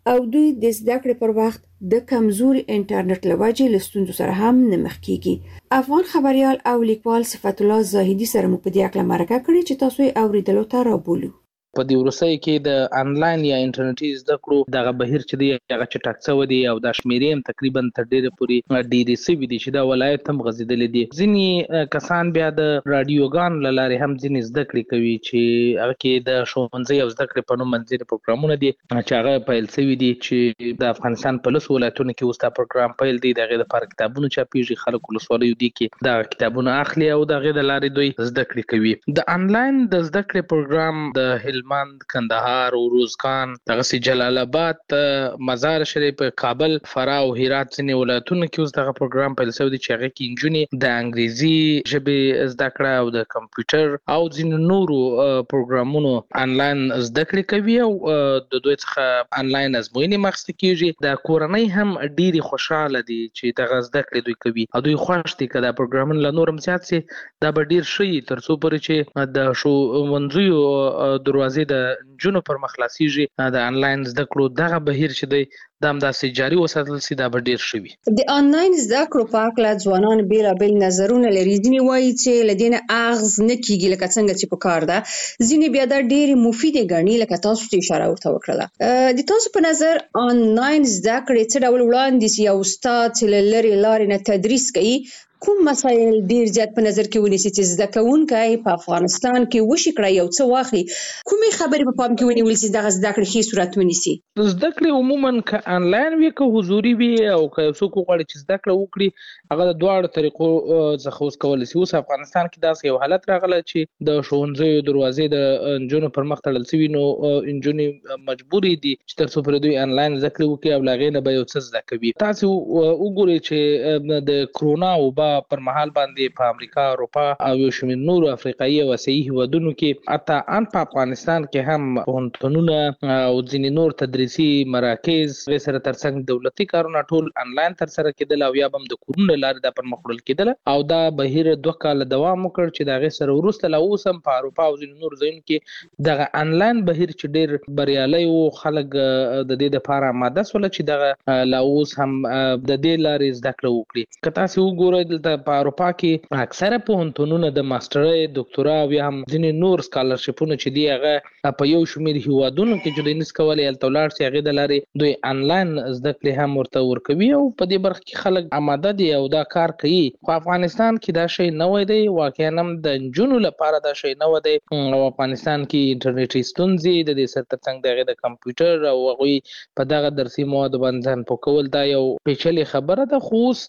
او دوی د زده کړې پر وخت د کمزوري انټرنیټ لوجې لستونزو سره هم نه مخ کیږي. افغان خبريال او لیکوال صفت الله زاهدي سره مو په دې اړه مرکه کړې چې تاسو یې اوریدلو ته رابولو. په دې ورسې کې د انلاین یا انټرنیټي زده کړو دغه بهیر چې دی هغه چټک څو دی او د شمیرې هم تقریبا تر ډیره پورې ډیری سوي دي چې دا ولایت هم غزیدل دي. ځینې کسان بیا د رادیوګان لاره هم ځینې زده کړې کوي چې هغه کې د ښوونځي او زده کړې په نوم منځري پروګرامونه دي چې هغه پیل شوي دي چې د افغانستان په لس ولایتونو کې اوس دا پروګرام پیل دی. دغه د پاره کتابونه چاپیږي، خلک ولسوالیو دي کې دا کتابونه اخلي او دغه د لارې دوی زده کړې کوي. د انلاین د زده کړې پروګرام د هلمند، کندهار، روزګان، دغه جلال آباد، مزار شریف، کابل، فراه او هرات ځینې ولایتونو کې اوس دغه پروګرام پیل شوی دی چې هغه کې انجونې د انګریزي ژبې زده کړه او د کمپیوټر او ځینې نورو پروګرامونو انلاین زده کړې کوي او د دوی څخه انلاین ازموینې مخکې کیږي. د کورنۍ هم ډېری خوشاله دي چې دغه زده کړې دوی کوي او دوی خوښ دي چې دا پروګرامونه له نورم زیات سي دا به ډېر شي تر څو پورې چې د ښوونځیو دروازې د جنو پر مخلاصيږي. د انلاین زده کړو دغه بهیر چې دی د همداسې جاري وساتل سي دا به ډیر شوي. د انلاین زده کړو په اړه ځوانان بیلابیل نظرونه لري. ځینې وایي چې لدینه اغز نه کیږي لکه څنګه چې په کار ده، ځینې بیا دا ډیر مفید غني لکه تاسو ته اشاره ورته وکړه. د تاسو په نظر انلاین زده کړې څه ډول وړاندې یا استاد چې لری لارې نه تدریس کوي کوم مسایل ډیر زیات په نظر کې ونیسي چې زده کوونکي په افغانستان کې وشي کړی یو څه واخلي؟ کومې خبرې په پام کې ونیول چې دغه زده کړې ښه صورت ونیسي؟ زده کړې عموما که انلاین وي که حضوري وي او که څوک غواړي چې زده کړه وکړي هغه د دواړو طریقو څخه اوس کولی شي. اوس افغانستان کې داسې یو حالت راغلی چې د ښوونځیو دروازې د انجونو پر مخ تړل شوي، نو انجونې مجبورې دي چې تر څو پورې دوی انلاین زده کړې وکړي او له هغې نه به یو څه زده کوي. تاسې وګورئ چې د کرونا وبا پر مهال باندې په امریکا، اروپا او یو شمېر نورو افریقایي او اسیایي هیوادونو کې حتی ان په افغانستان کې هم پوهنتونونه او ځینې نور تدریسي مراکز سره ترڅنګ دولتي کارونه ټول انلاین ترسره کېدل او یا هم د کورونو لارې دا پرمخ وړل کېدل او دا بهیر دوه کاله دوام وکړ چې د هغې سره وروسته لا اوس هم په اروپا او ځینې نورو ځایونو کې دغه انلاین بهیر چې ډېر بریالی و، خلک د دې دپاره آماده سوله چې دغه لا اوس هم د دې لارې زده کړه وکړي. که تاسې وګورئ دلته په اروپا کې اکثره پوهنتونونه د ماسترۍ، دکتورا او یا هم ځینې نور سکالرشپونه چې دي هغه په یو شمېر هیوادونو کې چې دوی نس کولی هلته ولاړ شي هغې د لارې دوی انلاین زده کړې هم ورته ورکوي او په دې برخه کې خلک آماده دي او دا کار کوي. خو افغانستان کې دا شی نوی دی، واقعا هم د نجونو لپاره دا شی نوی دی او افغانستان کې انټرنیټي ستونزې د دې سره ترڅنګ د هغې د کمپیوټر او هغوی په دغه درسي موادو باندې ځان پوه کول دا یو پیچلې خبره ده، خو اوس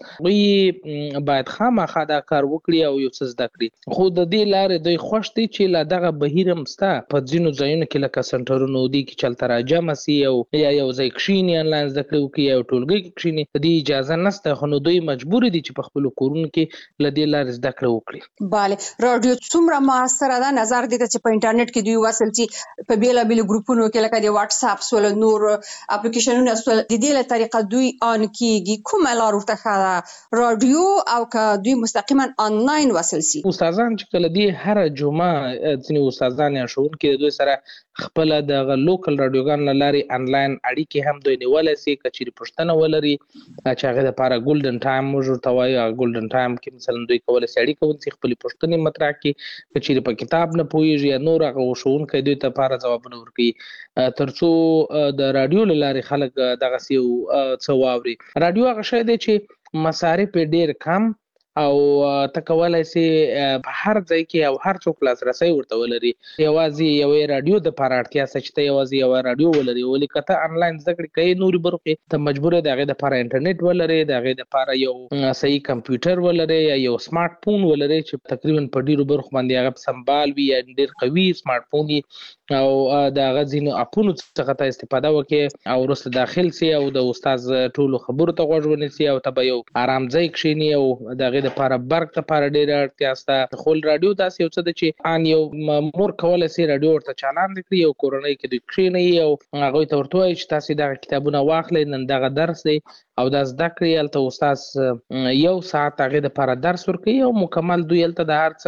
هغوی باید خامخا دا کار وکړي او یو څه زده کړي. خو د دې لارې دوی خوښ دي چې لا دغه بهیر هم شته په ځینو ځایونو کې لکه سنټرونو دي کې چې هلته راجمع سي او یا یو ځای کښېني انلاین زده کړې وکړي یا یو ټولګي کې کښېني. د دې اجازه نشته، خو نو دوی مجبور دي چې په خپلو کورونو کې له دې لارې زده کړه وکړي. بله، راډیو څومره موثره ده؟ نظر دې ته چې په انټرنیټ کې دوی وصل چې په بیلابیلو ګروپونو کې لکه د واتس اپ سول نور اپلیکیشنونه سول د دې له طریقه دوی آن کیږي، کومه لار ورته ښه ده؟ راډیو او که دوی مستقیما آنلاین وصل سي؟ استادان چې کله دی هر جمعه ځینې استادان یا ښوونکي د دوی سره خپله دغه لوکل راډیوګان له لارې انلاین اړیکې هم دوی نیولی سي. که چیرې پوښتنه ولري چې هغې دپاره ګولډن ټایم موږ ورته وایو، هغه ګولډن ټایم کې مثلا دوی کولی سي اړیکه ونیسي، خپلې پوښتنې مطرح کړي. که چیرې په کتاب نه پوهېږي یا نور هغه ښوونکی دوی ته لپاره ځوابونه ورکوي تر څو د راډیو له لارې خلک دغسې یو څه واوري. راډیو هغه شی دی چې مصارف یې ډېر کم او ته کولی سي په هر ځای کې او هر څوک لاسرسی ورته ولري. یوازې یوې راډیو دپاره اړتیا شته چې ته یوازې یوه راډیو ولري، ولې که ته انلاین زده کړې کوې نورې برخو کې ته مجبور یې د هغې دپاره انټرنیټ ولرې، د هغې دپاره یو صحیح کمپیوټر ولرې یا یو سمارټ فون ولرې چې تقریبا په ډېرو برخو باندې هغه سمبال وي یا ډېر قوي سمارټ فون وي او د هغه ځینو اپونو څخه ته استفاده وکړې او وروسته داخل سي او د استاذ ټولو خبرو ته غوږ ونیسي او ته به یو ارام ځای کښېني او د هغې دپاره برق دپاره ډېره اړتیا شته. خو راډیو داسې یو څه ده چې ان یو مور کولی سي راډیو ورته چالان کړي، یو کورنۍ کې دوی کښېنوي او هغوی ته ورته وایي چې تاسې دغه کتابونه واخلئ، نن دغه درس دی او دا زده کړې. هلته استاد یو ساعت هغې دپاره درس ورکوي او مکمل دوی هلته د هر څه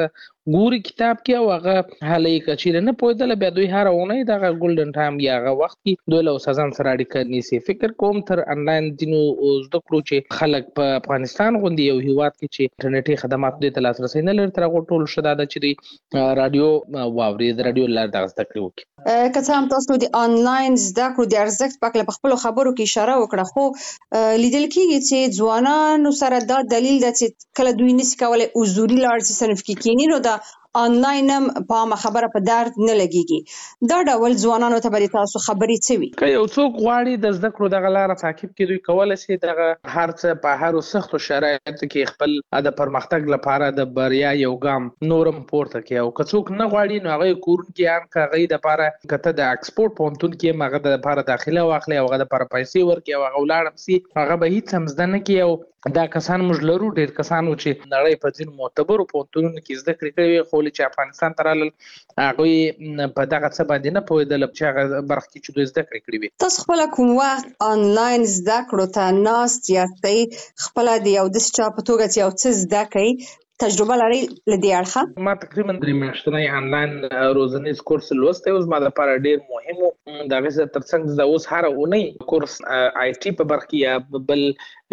ګوري کتاب کې او هغه هلې کچیر نه پوهېدل بیا دوی هر اونۍ دغه ګولډن ټایم یا هغه وخت کې دوی له سزان سره اړیکه نیسي. فکر کوم تر انلاین دینو زده کړو چې خلک په افغانستان غوندي یو هیواد کې چې انټرنیټي خدمات د لاسرسي نه لري تر هغه ټول شته د چې رادیو واوري د رادیو لار د زده کړو کې که څه هم تاسو د انلاین زده کړو د ارزښت په اړه په خپل خبرو کې اشاره وکړه، خو لیدل کېږي چې ځوانانو سره دا دلیل ده چې کله دوی نشي کولای حضوري لاړ شي صنف کې کېني نو دا آنلاین هم په خبره په درد نه لګيږي. دا ډول ځوانانو ته به تاسو خبرې څه وي؟ که یو څوک غواړي د زده کړو دغه لار تعقیب کړي دوی کولای شي دغه هر څه په هر سختو شرایطو کې خپل د پرمختګ لپاره د بریا یو ګام نورم پورته کړي، او که څوک نه غواړي نو هغه کورن کې هم کاغې د لپاره کته د ایکسپورت پونتون کې مغه د لپاره داخله واخلي او هغه د لپاره پیسې ورکړي او هغه ولاړم سي هغه به هیڅ هم زده نه کوي. او دا کسان موږ لرو ډېر کسانو چې نړۍ په ځینو معتبرو پوهنتونونو کې زده کړې کړې خو چې افغانستان ته رالل هغوی په دغه څه باندې نه پوهېدل چې هغه برخه کې چې دوی زده کړې کړې وي. تاسو خپل کوم وخت آنلاین زده کړو ته ناست یاستئ خپل د یو داسې چا په توګه چې یو څه زده کوي تجربه لري لدی اړخه؟ ما تقریبا درې میاشتنی آنلاین روزنیز کورس لوستی اوس ما لپاره ډېر مهم و. د هغې سره ترڅنګ زه اوس هره اونۍ کورس آی ټي په برخه کې یا بل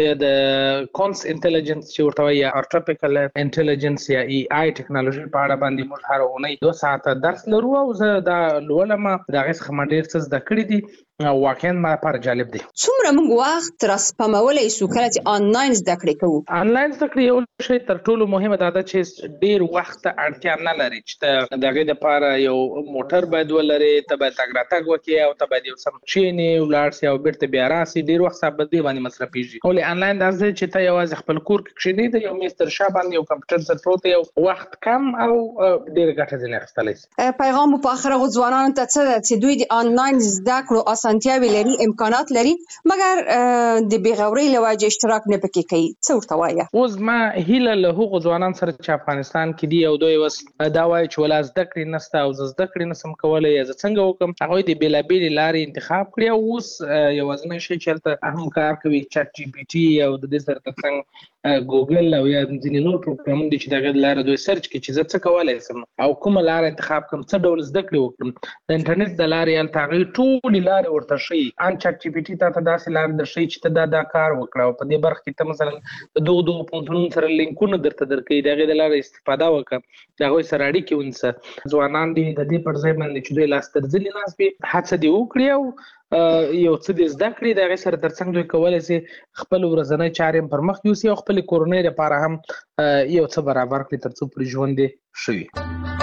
د کونس انټيليجنس چې ورته وایي یا ارټیفیشل انټيليجنس یا ای آی ټیکنالوژي په اړه باندې موږ هره اونۍ دوه ساعته درس لرو او زه دا لولم. د هغې څخه ما ډېر څه زده کړي دي او واقعا ما لپاره جالب دی. څومره موږ وخت را سپمولی شو کله چې آنلاین زده کړې کوو؟ آنلاین زده کړې یو شی تر ټولو مهمه دا ده چې ډېر وخت ته اړتیا نه لري چې ته د هغې دپاره یو موټر باید ولرې، ته باید تګ راتګ وکړې او ته باید یو څه کښېنې ولاړ سې او بېرته بیا راسې. ډېر وخت ستا په دې باندې مصرفېږي. ولې آنلاین داسې دی چې ته یوازې خپل کور کې کښېنې د یو میز تر شا باندې یو کمپیوټر سره پروت دی، وخت کم او ډېره ګټه ځینې اخیستلی شي. پیغام مو په اخره ځوانانو ته څه ده چې دوی د آنلاین زده کړو اسانتیاوې لري، امکانات لري، مګر د بېغورۍ له وجې اشتراک نه پکې کوي، څه ورته وایه؟ اوس ما هیله له هغو ځوانانو سره چې افغانستان کې دي او دوی اوس دا وایي چې ولا زده کړې نشته او زه زده کړې نشم کولی یا زه څنګه وکړم، هغوی د بېلابېلې لارې انتخاب کړي او اوس یوازینی شی چې هلته هم کار کوي چټ جي پي ټي او د دې سره ترڅنګ ګوګل او یا ځینې نور پروګرامونه دي چې د هغې د لارې دوی سرچ کړي چې زه څه کولی شم او کومه لاره انتخاب کړم، څه ډول زده کړې وکړم. د انټرنیټ د لارې هلته هغوی ټولې لارې ورته ښیي. ان چټ جي پي ټي تا ته داسې لارې درښیي چې ته دا دا کار وکړه او په دې برخه کې ته مثلا د دغو دغو پوهنتونونو سره لینکونه درته درکوي، د هغې د لارې استفاده وکړه، د هغوی سره اړیکې ونیسه. ځوانان دي د دې پر ځای باندې چې دوی لاس تر زنې ناست وي هڅه دې وکړي او یو څه دې زده کړي، د هغې سره ترڅنګ دوی کولی شي خپل ورځنی چارې هم پر مخ یوسي او خپلې کورنۍ لپاره هم یو څه برابر کړي تر څو پورې ژوند یې ښه وي.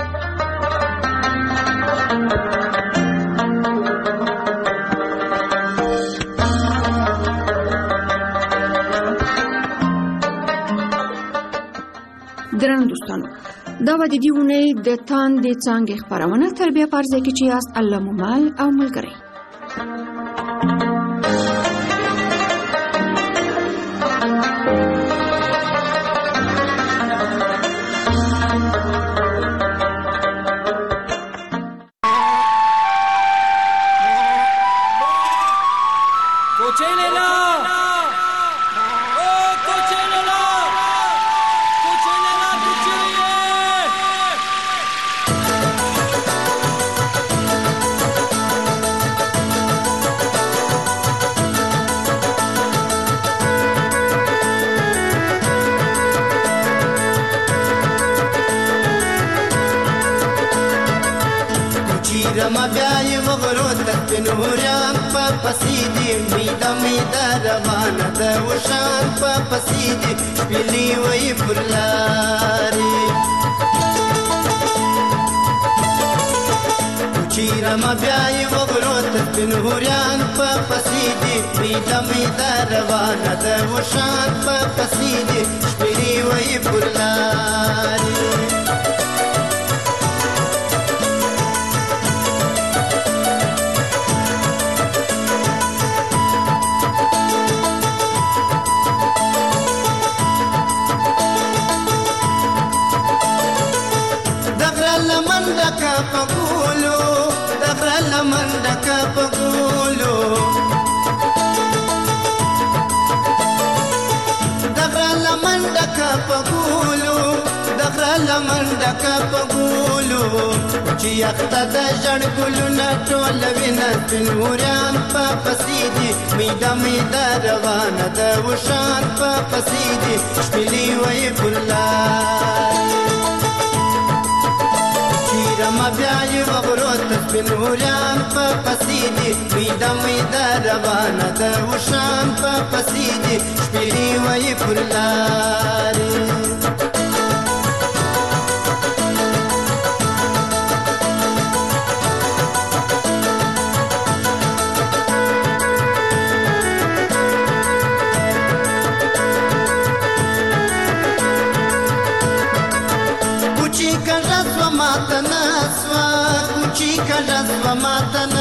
درنو دوستانو، دا به د دې اونۍ د تاندې څانګې خپرونه تر بیا په هر ځای کې چې یاست الله مو مل او ملګری. رما بیای وغرو تک نوریان پا پسیدی میدا میدا روانه ده وشان پا پسیدی شپیلی وی پرلاری کچی رما بیای وغرو تک نوریان پا پسیدی میدا میدا روانه ده وشان پا پسیدی شپیلی وی پرلاری Mandaka pagulu, dagrala mandaka pagulu, dagrala mandaka pagulu, dagrala لمنډه په ګولو چې یخته د ژړ ګلونه ټول وینه سپینوران په پسې دي میده میده روانه ده وشان په پسې دي شپېلې وایي پر لار چیرمه بیا یې وغرو ته سپینوران په پسې دي میده میده روانه ده وشان په پسې دي شپېلې وایي پر لار Mata